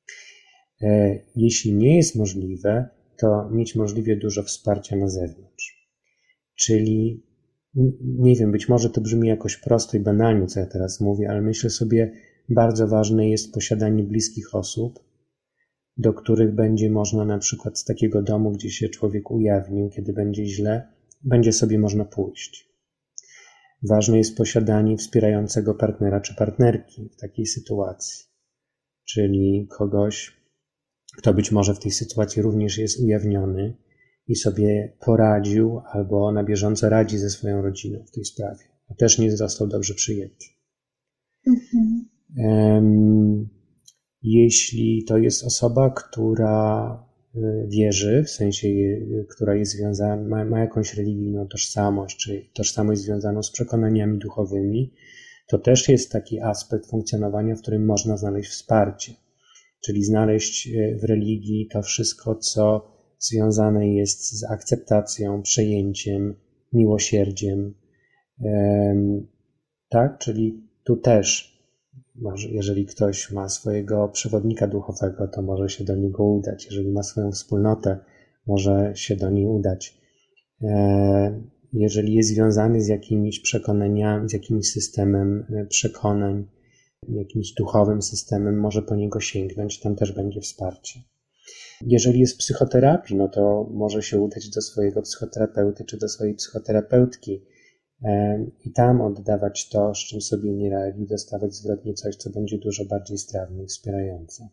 Jeśli nie jest możliwe, to mieć możliwie dużo wsparcia na zewnątrz. Czyli nie wiem, być może to brzmi jakoś prosto i banalnie, co ja teraz mówię, ale myślę sobie, bardzo ważne jest posiadanie bliskich osób, do których będzie można na przykład z takiego domu, gdzie się człowiek ujawnił, kiedy będzie źle, będzie sobie można pójść. Ważne jest posiadanie wspierającego partnera czy partnerki w takiej sytuacji, czyli kogoś, kto być może w tej sytuacji również jest ujawniony i sobie poradził albo na bieżąco radzi ze swoją rodziną w tej sprawie, a też nie został dobrze przyjęty. Mhm. Jeśli to jest osoba, która wierzy, w sensie, która jest związana, ma, ma jakąś religijną tożsamość, czy tożsamość związaną z przekonaniami duchowymi, to też jest taki aspekt funkcjonowania, w którym można znaleźć wsparcie. Czyli znaleźć w religii to wszystko, co związane jest z akceptacją, przejęciem, miłosierdziem. Tak? Czyli tu też, może, jeżeli ktoś ma swojego przewodnika duchowego, to może się do niego udać. Jeżeli ma swoją wspólnotę, może się do niej udać. Jeżeli jest związany z jakimiś przekonaniami, z jakimś systemem przekonań, jakimś duchowym systemem, może po niego sięgnąć, tam też będzie wsparcie. Jeżeli jest w psychoterapii, no to może się udać do swojego psychoterapeuty czy do swojej psychoterapeutki i tam oddawać to, z czym sobie nie radzi, dostawać zwrotnie coś, co będzie dużo bardziej strawne i wspierające.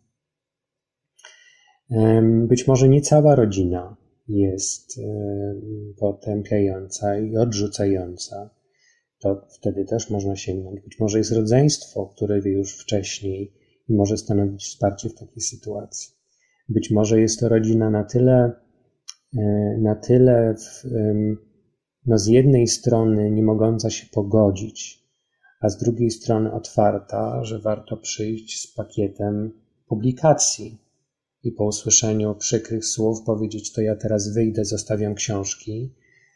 Być może nie cała rodzina jest potępiająca i odrzucająca, to wtedy też można sięgnąć. Być może jest rodzeństwo, które wie już wcześniej i może stanowić wsparcie w takiej sytuacji. Być może jest to rodzina na tyle, na tyle w, no z jednej strony nie mogąca się pogodzić, a z drugiej strony otwarta, że warto przyjść z pakietem publikacji i po usłyszeniu przykrych słów powiedzieć: to ja teraz wyjdę, zostawiam książki.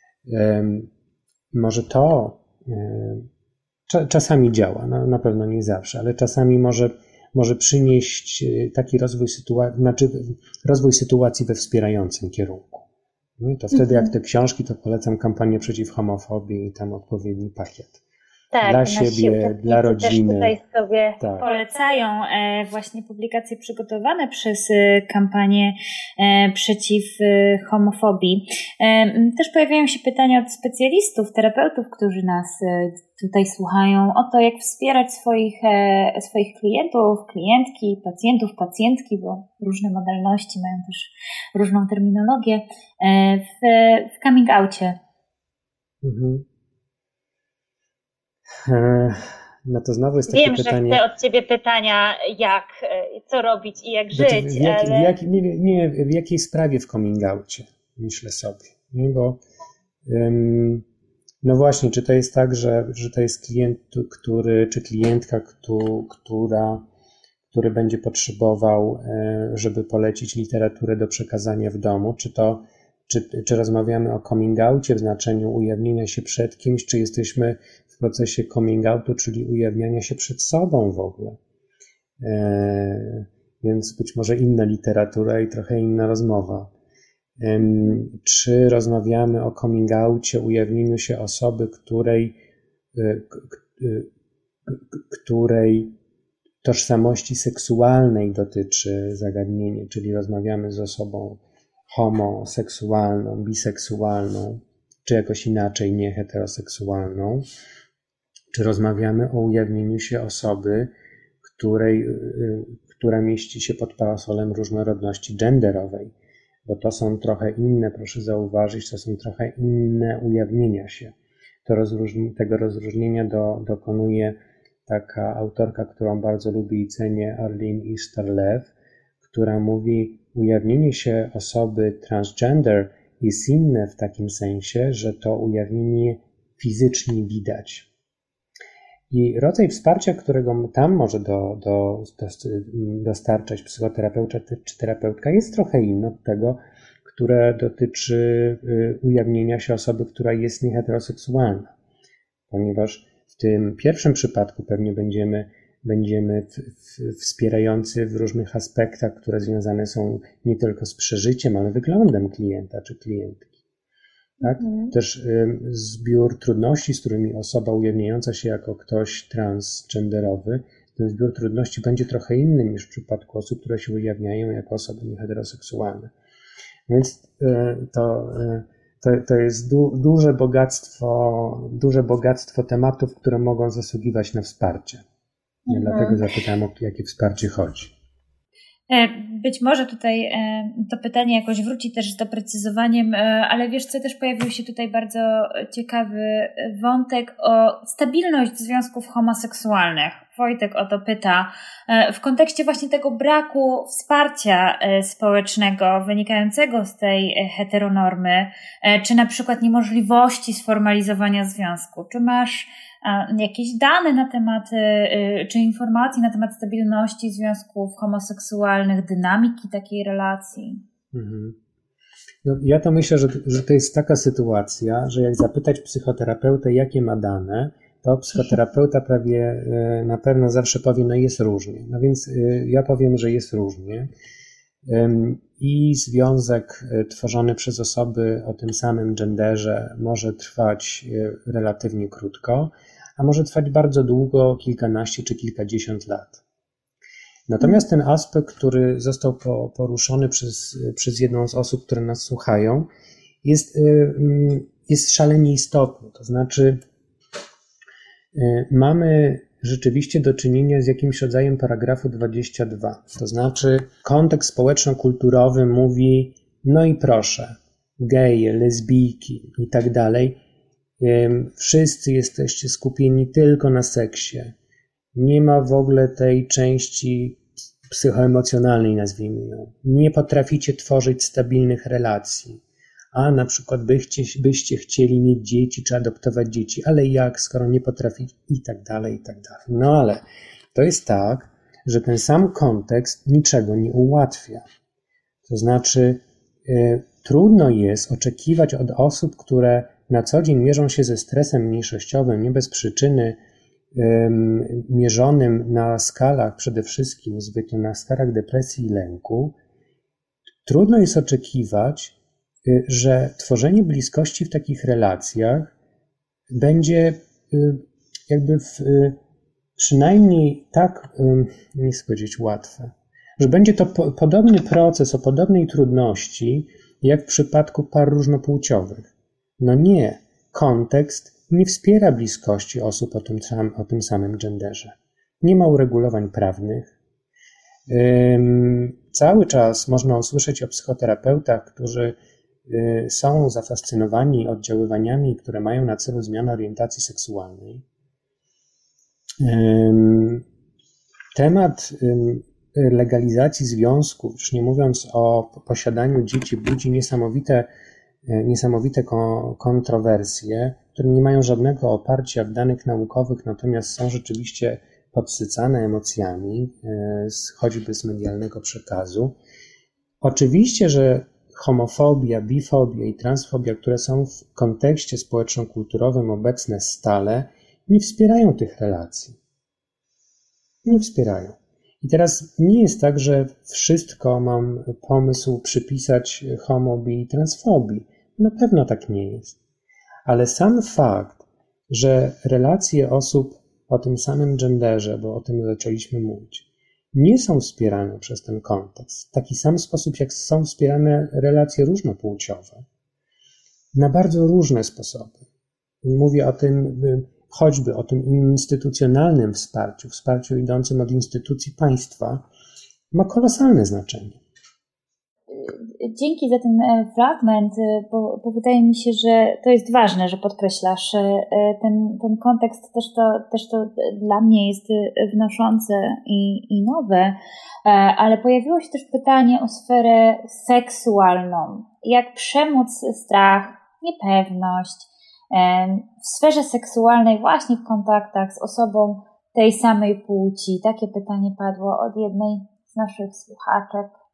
Może to czasami działa, no, na pewno nie zawsze, ale czasami może, może przynieść taki rozwój sytuacji, znaczy rozwój sytuacji we wspierającym kierunku. No to wtedy jak te książki, to polecam kampanię przeciw homofobii i tam odpowiedni pakiet. Tak, dla siebie, dla rodziny. Też tutaj sobie tak polecają e, właśnie publikacje przygotowane przez e, kampanię e, przeciw e, homofobii. E, też pojawiają się pytania od specjalistów, terapeutów, którzy nas e, tutaj słuchają, o to, jak wspierać swoich, e, swoich klientów, klientki, pacjentów, pacjentki, bo różne modalności mają też różną terminologię, e, w, w coming outie. Mhm. No to znowu jest takie Wiem, pytanie. Wiem, że chcę od Ciebie pytania, jak, co robić i jak żyć, w, jak, ale... w, jak, nie, nie, w jakiej sprawie w coming outie, myślę sobie. Nie? Bo um, no właśnie, czy to jest tak, że, że to jest klient, który, czy klientka, kto, która, który będzie potrzebował, żeby polecić literaturę do przekazania w domu, czy to Czy, czy rozmawiamy o coming outie w znaczeniu ujawnienia się przed kimś, czy jesteśmy w procesie coming outu, czyli ujawniania się przed sobą w ogóle. E, więc być może inna literatura i trochę inna rozmowa. E, czy rozmawiamy o coming outie, ujawnieniu się osoby, której, e, k, k, której tożsamości seksualnej dotyczy zagadnienie, czyli rozmawiamy z osobą homoseksualną, biseksualną, czy jakoś inaczej nieheteroseksualną, czy rozmawiamy o ujawnieniu się osoby, której, która mieści się pod parasolem różnorodności genderowej, bo to są trochę inne, proszę zauważyć, to są trochę inne ujawnienia się. To rozróżni, tego rozróżnienia do, dokonuje taka autorka, którą bardzo lubię i cenię, Arlene Ishtar-Lew, która mówi: ujawnienie się osoby transgender jest inne w takim sensie, że to ujawnienie fizycznie widać. I rodzaj wsparcia, którego tam może do, do, do, dostarczać psychoterapeuta czy terapeutka, jest trochę inny od tego, które dotyczy ujawnienia się osoby, która jest nieheteroseksualna. Ponieważ w tym pierwszym przypadku pewnie będziemy Będziemy w, w, wspierający w różnych aspektach, które związane są nie tylko z przeżyciem, ale wyglądem klienta czy klientki. Tak? Mhm. Też y, zbiór trudności, z którymi osoba ujawniająca się jako ktoś transgenderowy, ten zbiór trudności będzie trochę inny niż w przypadku osób, które się ujawniają jako osoby nieheteroseksualne. Więc y, to, y, to, to jest du, duże bogactwo, duże bogactwo tematów, które mogą zasługiwać na wsparcie. Ja mhm. Dlatego zapytałem, o jakie wsparcie chodzi. Być może tutaj to pytanie jakoś wróci też z doprecyzowaniem, ale wiesz co, też pojawił się tutaj bardzo ciekawy wątek o stabilność związków homoseksualnych w Wojtek o to pyta, w kontekście właśnie tego braku wsparcia społecznego wynikającego z tej heteronormy, czy na przykład niemożliwości sformalizowania związku. Czy masz jakieś dane na temat, czy informacje na temat stabilności związków homoseksualnych, dynamiki takiej relacji? Mhm. No, ja to myślę, że, że to jest taka sytuacja, że jak zapytać psychoterapeutę, jakie ma dane, to psychoterapeuta prawie na pewno zawsze powie, no jest różnie. No więc ja powiem, że jest różnie. I związek tworzony przez osoby o tym samym genderze może trwać relatywnie krótko, a może trwać bardzo długo, kilkanaście czy kilkadziesiąt lat. Natomiast ten aspekt, który został poruszony przez, przez jedną z osób, które nas słuchają, jest, jest szalenie istotny. To znaczy, mamy rzeczywiście do czynienia z jakimś rodzajem paragrafu dwudziestego drugiego. To znaczy, kontekst społeczno-kulturowy mówi, no i proszę, geje, lesbijki i tak dalej, wszyscy jesteście skupieni tylko na seksie. Nie ma w ogóle tej części psychoemocjonalnej, nazwijmy ją. Nie potraficie tworzyć stabilnych relacji. A na przykład byście, byście chcieli mieć dzieci czy adoptować dzieci, ale jak, skoro nie potraficie i tak dalej, i tak dalej. No ale to jest tak, że ten sam kontekst niczego nie ułatwia. To znaczy y, trudno jest oczekiwać od osób, które na co dzień mierzą się ze stresem mniejszościowym, nie bez przyczyny, mierzonym na skalach, przede wszystkim zwykle na skalach depresji i lęku, trudno jest oczekiwać, że tworzenie bliskości w takich relacjach będzie jakby w, przynajmniej tak, nie chcę powiedzieć łatwe, że będzie to po, podobny proces o podobnej trudności jak w przypadku par różnopłciowych. No nie, kontekst nie wspiera bliskości osób o tym, o tym samym genderze. Nie ma uregulowań prawnych. Cały czas można usłyszeć o psychoterapeutach, którzy są zafascynowani oddziaływaniami, które mają na celu zmianę orientacji seksualnej. Temat legalizacji związków, już nie mówiąc o posiadaniu dzieci, budzi niesamowite, niesamowite kontrowersje, które nie mają żadnego oparcia w danych naukowych, natomiast są rzeczywiście podsycane emocjami, choćby z medialnego przekazu. Oczywiście, że homofobia, bifobia i transfobia, które są w kontekście społeczno-kulturowym obecne stale, nie wspierają tych relacji. Nie wspierają. I teraz nie jest tak, że wszystko mam pomysł przypisać homo, bi i transfobii. Na pewno tak nie jest. Ale sam fakt, że relacje osób o tym samym genderze, bo o tym zaczęliśmy mówić, nie są wspierane przez ten kontekst w taki sam sposób, jak są wspierane relacje różnopłciowe, na bardzo różne sposoby. Mówię o tym, choćby o tym instytucjonalnym wsparciu, wsparciu idącym od instytucji państwa, ma kolosalne znaczenie. Dzięki za ten fragment, bo, bo wydaje mi się, że to jest ważne, że podkreślasz ten, ten kontekst, też to, też to dla mnie jest wnoszące i, i nowe, ale pojawiło się też pytanie o sferę seksualną. Jak przemóc strach, niepewność w sferze seksualnej właśnie w kontaktach z osobą tej samej płci? Takie pytanie padło od jednej z naszych słuchaczek.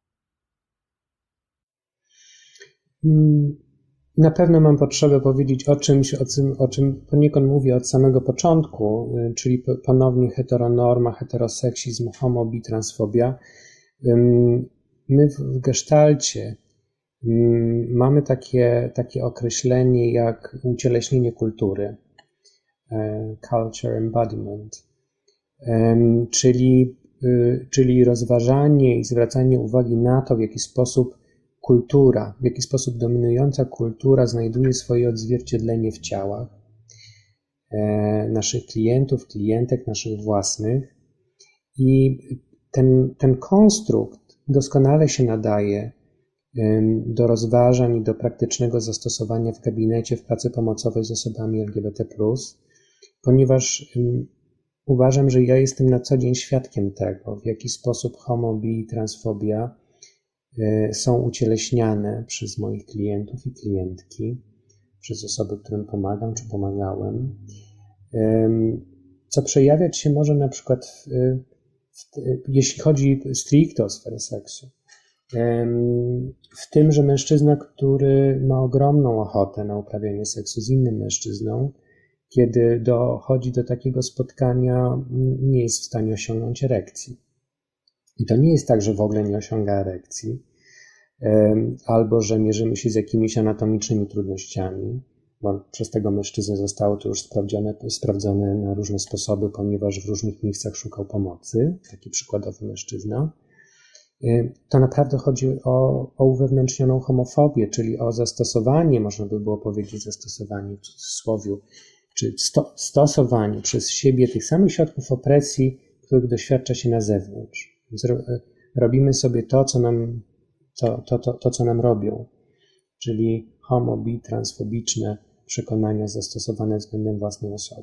Na pewno mam potrzebę powiedzieć o czymś, o czym, o czym poniekąd mówię od samego początku, czyli ponownie heteronorma, heteroseksizm, homo, bi, transfobia. My w gestalcie mamy takie, takie określenie jak ucieleśnienie kultury, culture embodiment, czyli, czyli rozważanie i zwracanie uwagi na to, w jaki sposób kultura, w jaki sposób dominująca kultura znajduje swoje odzwierciedlenie w ciałach naszych klientów, klientek, naszych własnych. I ten, ten konstrukt doskonale się nadaje do rozważań i do praktycznego zastosowania w gabinecie w pracy pomocowej z osobami L G B T plus, ponieważ uważam, że ja jestem na co dzień świadkiem tego, w jaki sposób homo, bi i transfobia są ucieleśniane przez moich klientów i klientki, przez osoby, którym pomagam czy pomagałem, co przejawiać się może na przykład, w, w, jeśli chodzi stricte o sferę seksu, w tym, że mężczyzna, który ma ogromną ochotę na uprawianie seksu z innym mężczyzną, kiedy dochodzi do takiego spotkania, nie jest w stanie osiągnąć erekcji. I to nie jest tak, że w ogóle nie osiąga erekcji, albo że mierzymy się z jakimiś anatomicznymi trudnościami, bo przez tego mężczyznę zostało to już sprawdzone, sprawdzone na różne sposoby, ponieważ w różnych miejscach szukał pomocy, taki przykładowy mężczyzna. To naprawdę chodzi o, o uwewnętrznioną homofobię, czyli o zastosowanie, można by było powiedzieć zastosowanie w cudzysłowie, czy sto, stosowanie przez siebie tych samych środków opresji, których doświadcza się na zewnątrz. Więc ro, robimy sobie to, co nam, to, to, to, to, co nam robią, czyli homo, bi, transfobiczne przekonania zastosowane względem własnej osoby.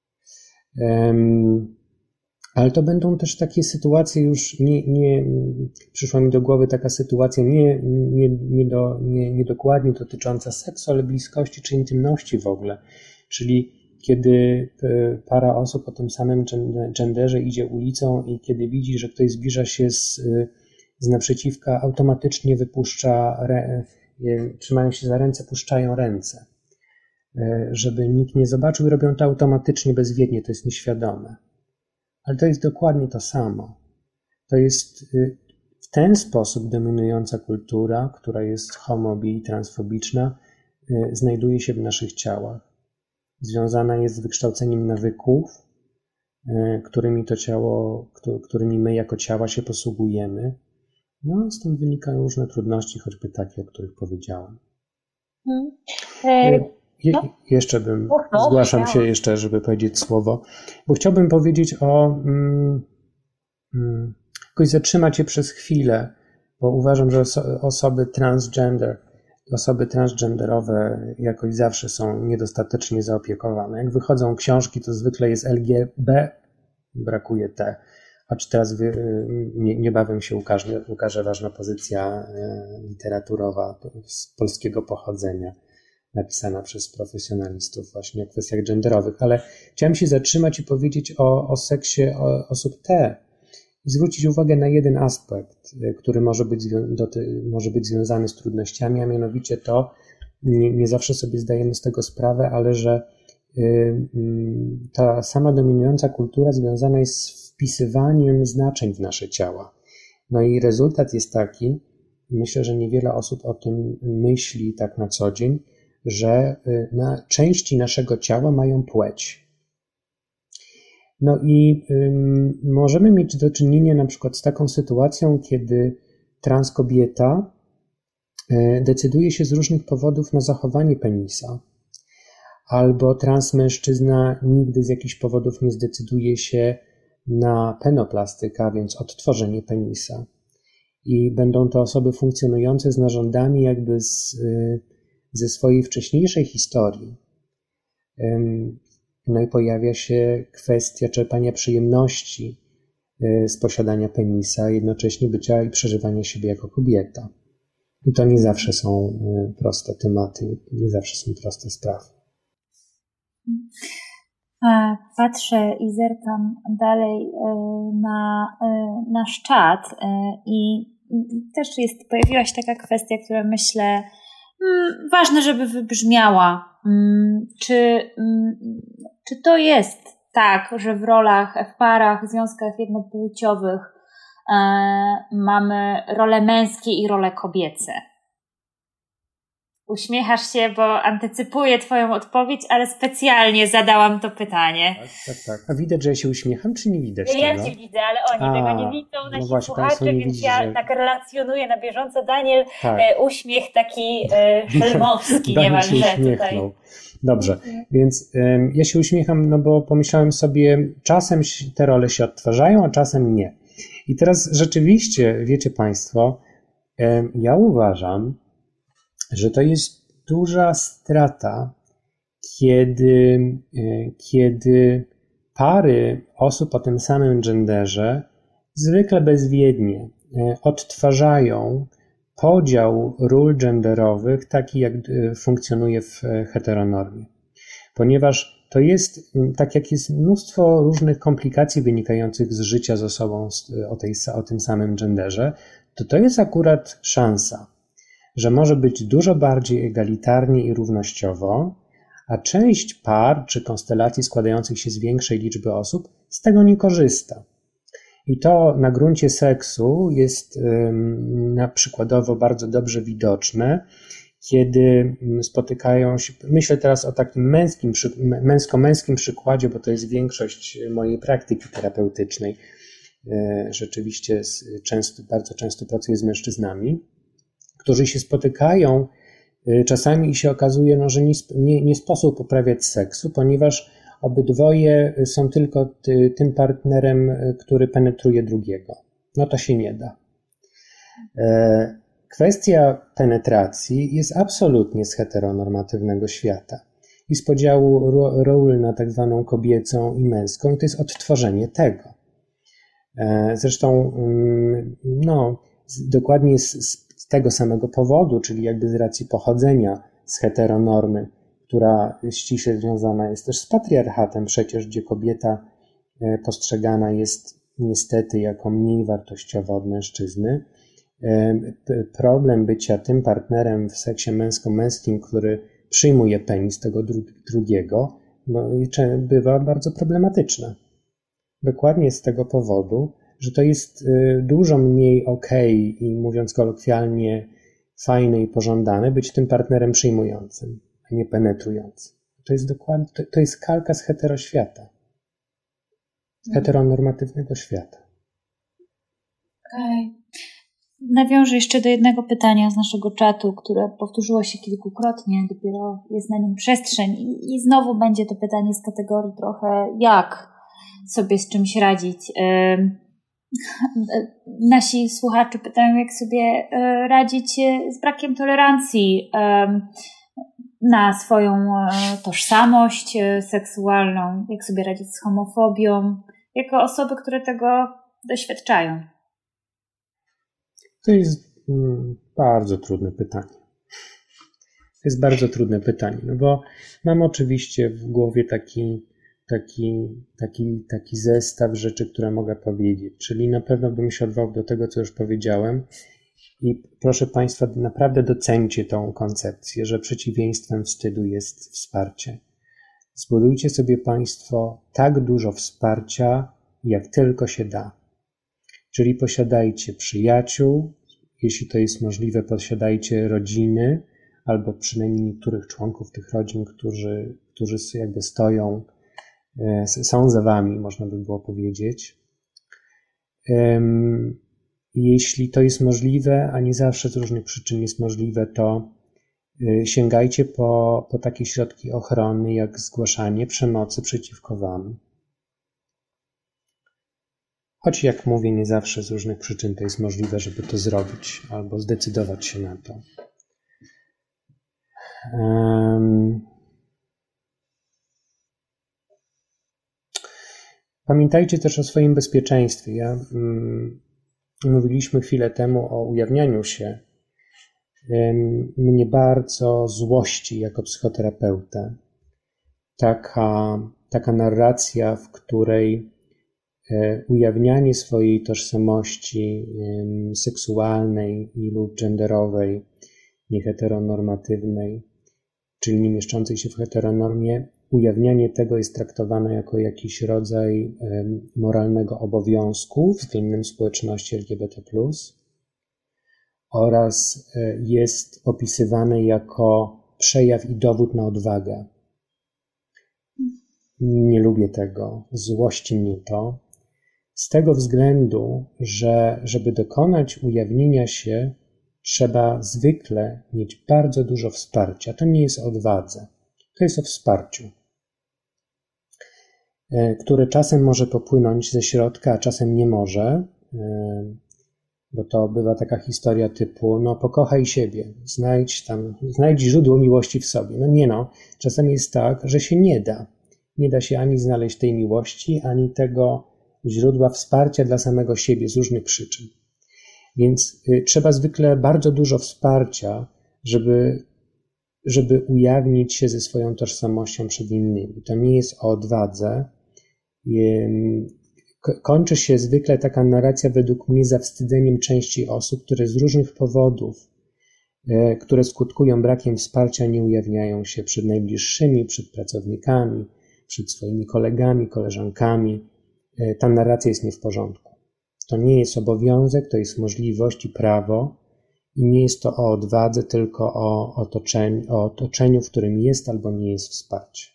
Um, ale to będą też takie sytuacje już, nie, nie, przyszła mi do głowy taka sytuacja nie, nie, nie, do, nie, nie dokładnie dotycząca seksu, ale bliskości czy intymności w ogóle. Czyli kiedy para osób o tym samym genderze idzie ulicą i kiedy widzi, że ktoś zbliża się z, z naprzeciwka, automatycznie wypuszcza, trzymają się za ręce, puszczają ręce, żeby nikt nie zobaczył i robią to automatycznie, bezwiednie, to jest nieświadome. Ale to jest dokładnie to samo. To jest w ten sposób dominująca kultura, która jest homo, bi, transfobiczna, znajduje się w naszych ciałach. Związana jest z wykształceniem nawyków, którymi to ciało, którymi my jako ciała się posługujemy. No, stąd wynikają różne trudności, choćby takie, o których powiedziałem. Hmm. Hey. Je, jeszcze bym, zgłaszam się jeszcze, żeby powiedzieć słowo, bo chciałbym powiedzieć o, mm, mm, jakoś zatrzymać się przez chwilę, bo uważam, że oso- osoby transgender, osoby transgenderowe jakoś zawsze są niedostatecznie zaopiekowane. Jak wychodzą książki, to zwykle jest L G B, brakuje T, choć teraz wy, nie, niebawem się ukaże, ukaże ważna pozycja literaturowa z polskiego pochodzenia, napisana przez profesjonalistów właśnie o kwestiach genderowych, ale chciałem się zatrzymać i powiedzieć o, o seksie o, osób T i zwrócić uwagę na jeden aspekt, który może być, doty, może być związany z trudnościami, a mianowicie to, nie, nie zawsze sobie zdajemy z tego sprawę, ale że y, y, ta sama dominująca kultura związana jest z wpisywaniem znaczeń w nasze ciała. No i rezultat jest taki, myślę, że niewiele osób o tym myśli tak na co dzień, że na części naszego ciała mają płeć. No i ym, możemy mieć do czynienia na przykład z taką sytuacją, kiedy trans kobieta y, decyduje się z różnych powodów na zachowanie penisa, albo trans mężczyzna nigdy z jakichś powodów nie zdecyduje się na penoplastykę, a więc odtworzenie penisa. I będą to osoby funkcjonujące z narządami jakby z y, ze swojej wcześniejszej historii. No i pojawia się kwestia czerpania przyjemności z posiadania penisa, jednocześnie bycia i przeżywania siebie jako kobieta. I to nie zawsze są proste tematy, nie zawsze są proste sprawy. Patrzę i zerkam dalej na nasz czat i też jest, pojawiła się taka kwestia, która myślę, ważne, żeby wybrzmiała. Czy, czy to jest tak, że w rolach, w parach, w związkach jednopłciowych e, mamy role męskie i role kobiece? Uśmiechasz się, bo antycypuję twoją odpowiedź, ale specjalnie zadałam to pytanie. Tak, tak, tak. A widać, że ja się uśmiecham, czy nie widać ja tego? Ja cię widzę, ale oni A, tego nie widzą, nasi no właśnie, słuchacze, więc widzi, ja że... tak relacjonuję na bieżąco. Daniel, tak. e, uśmiech taki e, filmowski niemalże tutaj. Dobrze, mhm. więc um, ja się uśmiecham, no bo pomyślałem sobie, czasem te role się odtwarzają, a czasem nie. I teraz rzeczywiście, wiecie Państwo, um, ja uważam, że to jest duża strata, kiedy, kiedy pary osób o tym samym genderze zwykle bezwiednie odtwarzają podział ról genderowych taki, jak funkcjonuje w heteronormie. Ponieważ to jest, tak jak jest mnóstwo różnych komplikacji wynikających z życia z osobą o, tej, o tym samym genderze, to to jest akurat szansa, że może być dużo bardziej egalitarnie i równościowo, a część par czy konstelacji składających się z większej liczby osób z tego nie korzysta. I to na gruncie seksu jest na przykładowo bardzo dobrze widoczne, kiedy spotykają się, myślę teraz o takim męskim, męsko-męskim przykładzie, bo to jest większość mojej praktyki terapeutycznej. Rzeczywiście często, bardzo często pracuję z mężczyznami, którzy się spotykają czasami i się okazuje, no, że nie, nie, nie sposób poprawiać seksu, ponieważ obydwoje są tylko ty, tym partnerem, który penetruje drugiego. No to się nie da. Kwestia penetracji jest absolutnie z heteronormatywnego świata i z podziału ról na tak zwaną kobiecą i męską, i to jest odtworzenie tego. Zresztą no, dokładnie z, z tego samego powodu, czyli jakby z racji pochodzenia z heteronormy, która ściśle związana jest też z patriarchatem przecież, gdzie kobieta postrzegana jest niestety jako mniej wartościowa od mężczyzny. Problem bycia tym partnerem w seksie męsko-męskim, który przyjmuje penis tego drugiego, no, bywa bardzo problematyczne. Dokładnie z tego powodu, że to jest dużo mniej okej i mówiąc kolokwialnie fajne i pożądane być tym partnerem przyjmującym, a nie penetrującym. To jest dokładnie, to, to jest kalka z heteroświata, z heteronormatywnego świata. Okej. Okay. Nawiążę jeszcze do jednego pytania z naszego czatu, które powtórzyło się kilkukrotnie, dopiero jest na nim przestrzeń i, i znowu będzie to pytanie z kategorii trochę jak sobie z czymś radzić. Nasi słuchacze pytają, jak sobie radzić z brakiem tolerancji na swoją tożsamość seksualną, jak sobie radzić z homofobią, jako osoby, które tego doświadczają. To jest bardzo trudne pytanie. To jest bardzo trudne pytanie, no bo mam oczywiście w głowie taki, taki, taki, taki zestaw rzeczy, które mogę powiedzieć, czyli na pewno bym się odwołał do tego, co już powiedziałem i proszę Państwa, naprawdę doceńcie tą koncepcję, że przeciwieństwem wstydu jest wsparcie. Zbudujcie sobie Państwo tak dużo wsparcia, jak tylko się da. Czyli posiadajcie przyjaciół, jeśli to jest możliwe, posiadajcie rodziny, albo przynajmniej niektórych członków tych rodzin, którzy, którzy jakby stoją, są za wami, można by było powiedzieć. Jeśli to jest możliwe, a nie zawsze z różnych przyczyn jest możliwe, to sięgajcie po, po takie środki ochrony, jak zgłaszanie przemocy przeciwko wam. Choć jak mówię, nie zawsze z różnych przyczyn to jest możliwe, żeby to zrobić albo zdecydować się na to. Um, pamiętajcie też o swoim bezpieczeństwie. Ja, um, mówiliśmy chwilę temu o ujawnianiu się. Um, mnie bardzo złości jako psychoterapeutę taka, taka narracja, w której ujawnianie swojej tożsamości seksualnej i lub genderowej, nieheteronormatywnej, czyli nie mieszczącej się w heteronormie, ujawnianie tego jest traktowane jako jakiś rodzaj moralnego obowiązku względem społeczności L G B T plus, oraz jest opisywane jako przejaw i dowód na odwagę. Nie lubię tego, złości mnie to. Z tego względu, że żeby dokonać ujawnienia się, trzeba zwykle mieć bardzo dużo wsparcia. To nie jest o odwadze, to jest o wsparciu, które czasem może popłynąć ze środka, a czasem nie może, bo to bywa taka historia typu, no pokochaj siebie, znajdź tam, znajdź źródło miłości w sobie. No nie no, czasem jest tak, że się nie da. nie da się ani znaleźć tej miłości, ani tego źródła wsparcia dla samego siebie z różnych przyczyn. Więc trzeba zwykle bardzo dużo wsparcia, żeby, żeby ujawnić się ze swoją tożsamością przed innymi. To nie jest o odwadze. Kończy się zwykle taka narracja według mnie zawstydzeniem części osób, które z różnych powodów, które skutkują brakiem wsparcia, nie ujawniają się przed najbliższymi, przed pracownikami, przed swoimi kolegami, koleżankami. Ta narracja jest nie w porządku. To nie jest obowiązek, to jest możliwość i prawo i nie jest to o odwadze, tylko o otoczeniu, o otoczeniu, w którym jest albo nie jest wsparcie.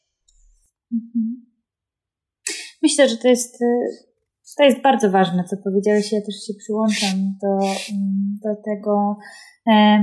Myślę, że to jest, to jest bardzo ważne, co powiedziałeś. Ja też się przyłączam do, do tego e,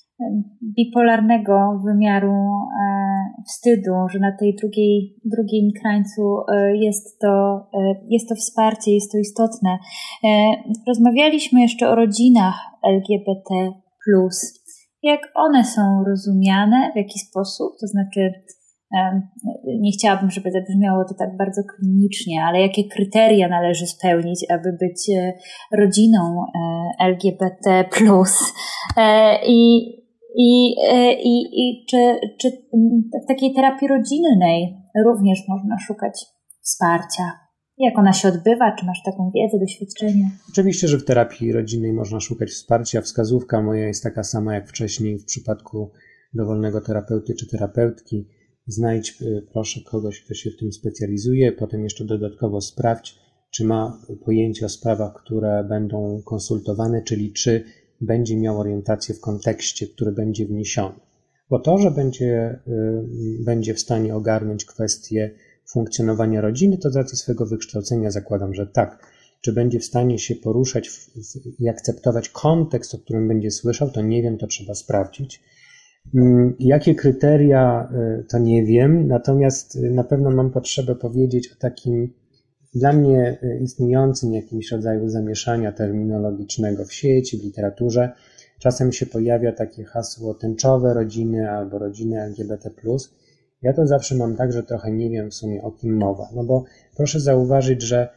bipolarnego wymiaru e, wstydu, że na tej drugiej, drugim krańcu e, jest to, e, jest to wsparcie, jest to istotne. E, rozmawialiśmy jeszcze o rodzinach L G B T plus. Jak one są rozumiane, w jaki sposób, to znaczy e, nie chciałabym, żeby zabrzmiało to tak bardzo klinicznie, ale jakie kryteria należy spełnić, aby być rodziną e, L G B T plus e, i I, i, i czy, czy w takiej terapii rodzinnej również można szukać wsparcia? Jak ona się odbywa? Czy masz taką wiedzę, doświadczenie? Oczywiście, że w terapii rodzinnej można szukać wsparcia. Wskazówka moja jest taka sama jak wcześniej w przypadku dowolnego terapeuty czy terapeutki. Znajdź proszę kogoś, kto się w tym specjalizuje. Potem jeszcze dodatkowo sprawdź, czy ma pojęcie o sprawach, które będą konsultowane, czyli czy będzie miał orientację w kontekście, który będzie wniesiony. Bo to, że będzie, y, będzie w stanie ogarnąć kwestie funkcjonowania rodziny, to z racji swego wykształcenia zakładam, że tak. Czy będzie w stanie się poruszać w, w, i akceptować kontekst, o którym będzie słyszał, to nie wiem, to trzeba sprawdzić. Y, jakie kryteria, y, to nie wiem, natomiast y, na pewno mam potrzebę powiedzieć o takim dla mnie istniejącym jakimś rodzaju zamieszania terminologicznego w sieci, w literaturze. Czasem się pojawia takie hasło tęczowe rodziny albo rodziny L G B T plus. Ja to zawsze mam tak, że trochę nie wiem w sumie o kim mowa. No bo proszę zauważyć, że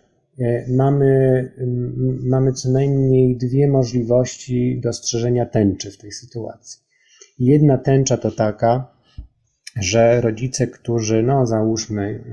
mamy, mamy co najmniej dwie możliwości dostrzeżenia tęczy w tej sytuacji. Jedna tęcza to taka, że rodzice, którzy, no załóżmy,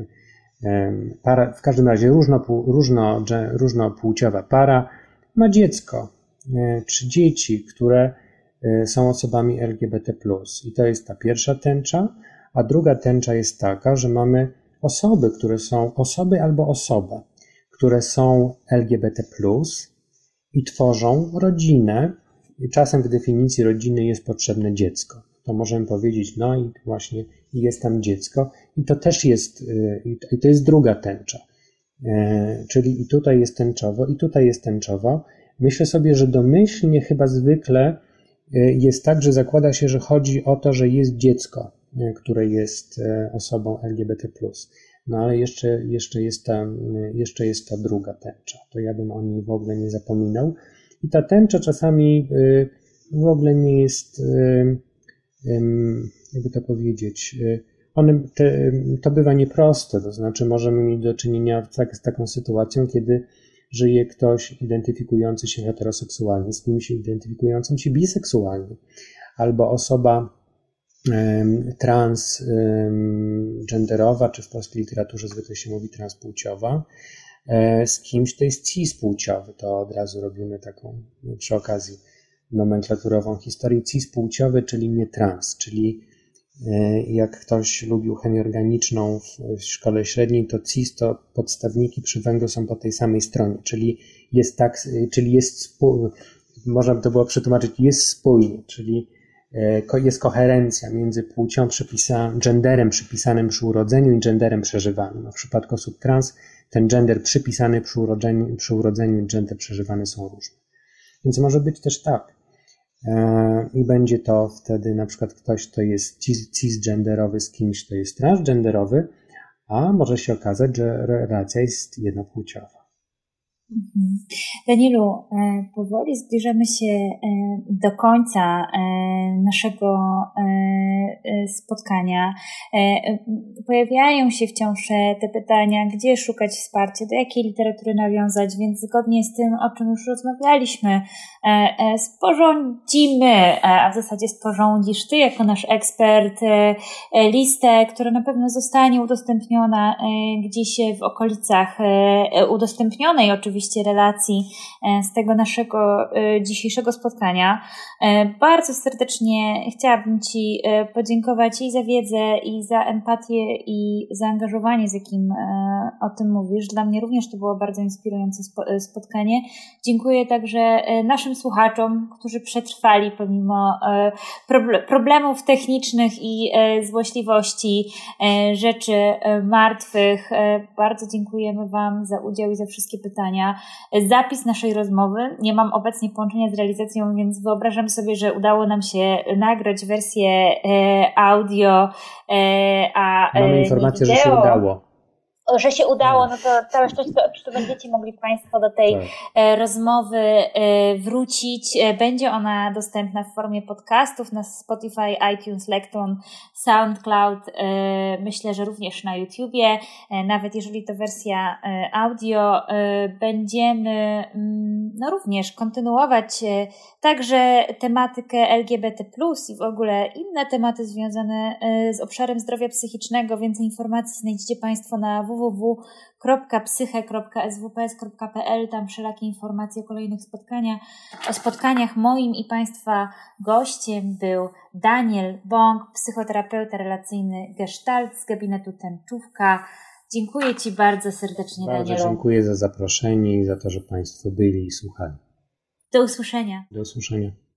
Para, w każdym razie różno, różno, różnopłciowa para ma dziecko, czy dzieci, które są osobami L G B T plus. I to jest ta pierwsza tęcza, a druga tęcza jest taka, że mamy osoby, które są, osoby albo osoba, które są L G B T plus i tworzą rodzinę. I czasem w definicji rodziny jest potrzebne dziecko. To możemy powiedzieć, no i właśnie jest tam dziecko i to też jest, i to jest druga tęcza. Czyli i tutaj jest tęczowo, i tutaj jest tęczowo. Myślę sobie, że domyślnie chyba zwykle jest tak, że zakłada się, że chodzi o to, że jest dziecko, które jest osobą L G B T plus. No ale jeszcze, jeszcze, jest ta, jeszcze jest ta druga tęcza. To ja bym o niej w ogóle nie zapominał. I ta tęcza czasami w ogóle nie jest, jakby to powiedzieć, one, te, to bywa nieproste, to znaczy możemy mieć do czynienia tak, z taką sytuacją, kiedy żyje ktoś identyfikujący się heteroseksualnie z kimś identyfikującym się biseksualnie, albo osoba um, transgenderowa, czy w polskiej literaturze zwykle się mówi transpłciowa, e, z kimś, to jest cispłciowy. To od razu robimy taką przy okazji nomenklaturową historię. Cispłciowy, czyli nie trans, czyli jak ktoś lubił chemię organiczną w szkole średniej, to cis to podstawniki przy węglu są po tej samej stronie, czyli jest tak, czyli jest spój, można by to było przetłumaczyć, jest spójnie, czyli jest koherencja między płcią przypisaną, genderem przypisanym przy urodzeniu i genderem przeżywanym. No w przypadku osób trans ten gender przypisany przy urodzeniu, przy urodzeniu i gender przeżywany są różne. Więc może być też tak. I będzie to wtedy na przykład ktoś, kto jest cisgenderowy z kimś, kto jest transgenderowy, a może się okazać, że relacja jest jednopłciowa. Danielu, powoli zbliżamy się do końca naszego spotkania. Pojawiają się wciąż te pytania, gdzie szukać wsparcia, do jakiej literatury nawiązać, więc zgodnie z tym, o czym już rozmawialiśmy, sporządzimy, a w zasadzie sporządzisz Ty jako nasz ekspert, listę, która na pewno zostanie udostępniona gdzieś w okolicach udostępnionej oczywiście relacji z tego naszego dzisiejszego spotkania. Bardzo serdecznie chciałabym Ci podziękować i za wiedzę, i za empatię, i zaangażowanie, z jakim o tym mówisz. Dla mnie również to było bardzo inspirujące spotkanie. Dziękuję także naszym słuchaczom, którzy przetrwali pomimo problemów technicznych i złośliwości, rzeczy martwych. Bardzo dziękujemy Wam za udział i za wszystkie pytania. Zapis naszej rozmowy. Nie mam obecnie połączenia z realizacją, więc wyobrażam sobie, że udało nam się nagrać wersję audio, a mamy informację, że się udało. Że się udało, no to całe szczęście, to będziecie mogli Państwo do tej tak. rozmowy wrócić. Będzie ona dostępna w formie podcastów na Spotify, iTunes, Lekton, SoundCloud, myślę, że również na YouTubie. Nawet jeżeli to wersja audio, będziemy no również kontynuować także tematykę L G B T plus i w ogóle inne tematy związane z obszarem zdrowia psychicznego. Więcej informacji znajdziecie Państwo na w w w kropka psyche kropka s w p s kropka p l. Tam wszelakie informacje o kolejnych spotkaniach. O spotkaniach moim i Państwa gościem był Daniel Bąk, psychoterapeuta relacyjny Gestalt z gabinetu Tęczówka. Dziękuję Ci bardzo serdecznie, bardzo Danielu. Bardzo dziękuję za zaproszenie i za to, że Państwo byli i słuchali. Do usłyszenia. Do usłyszenia.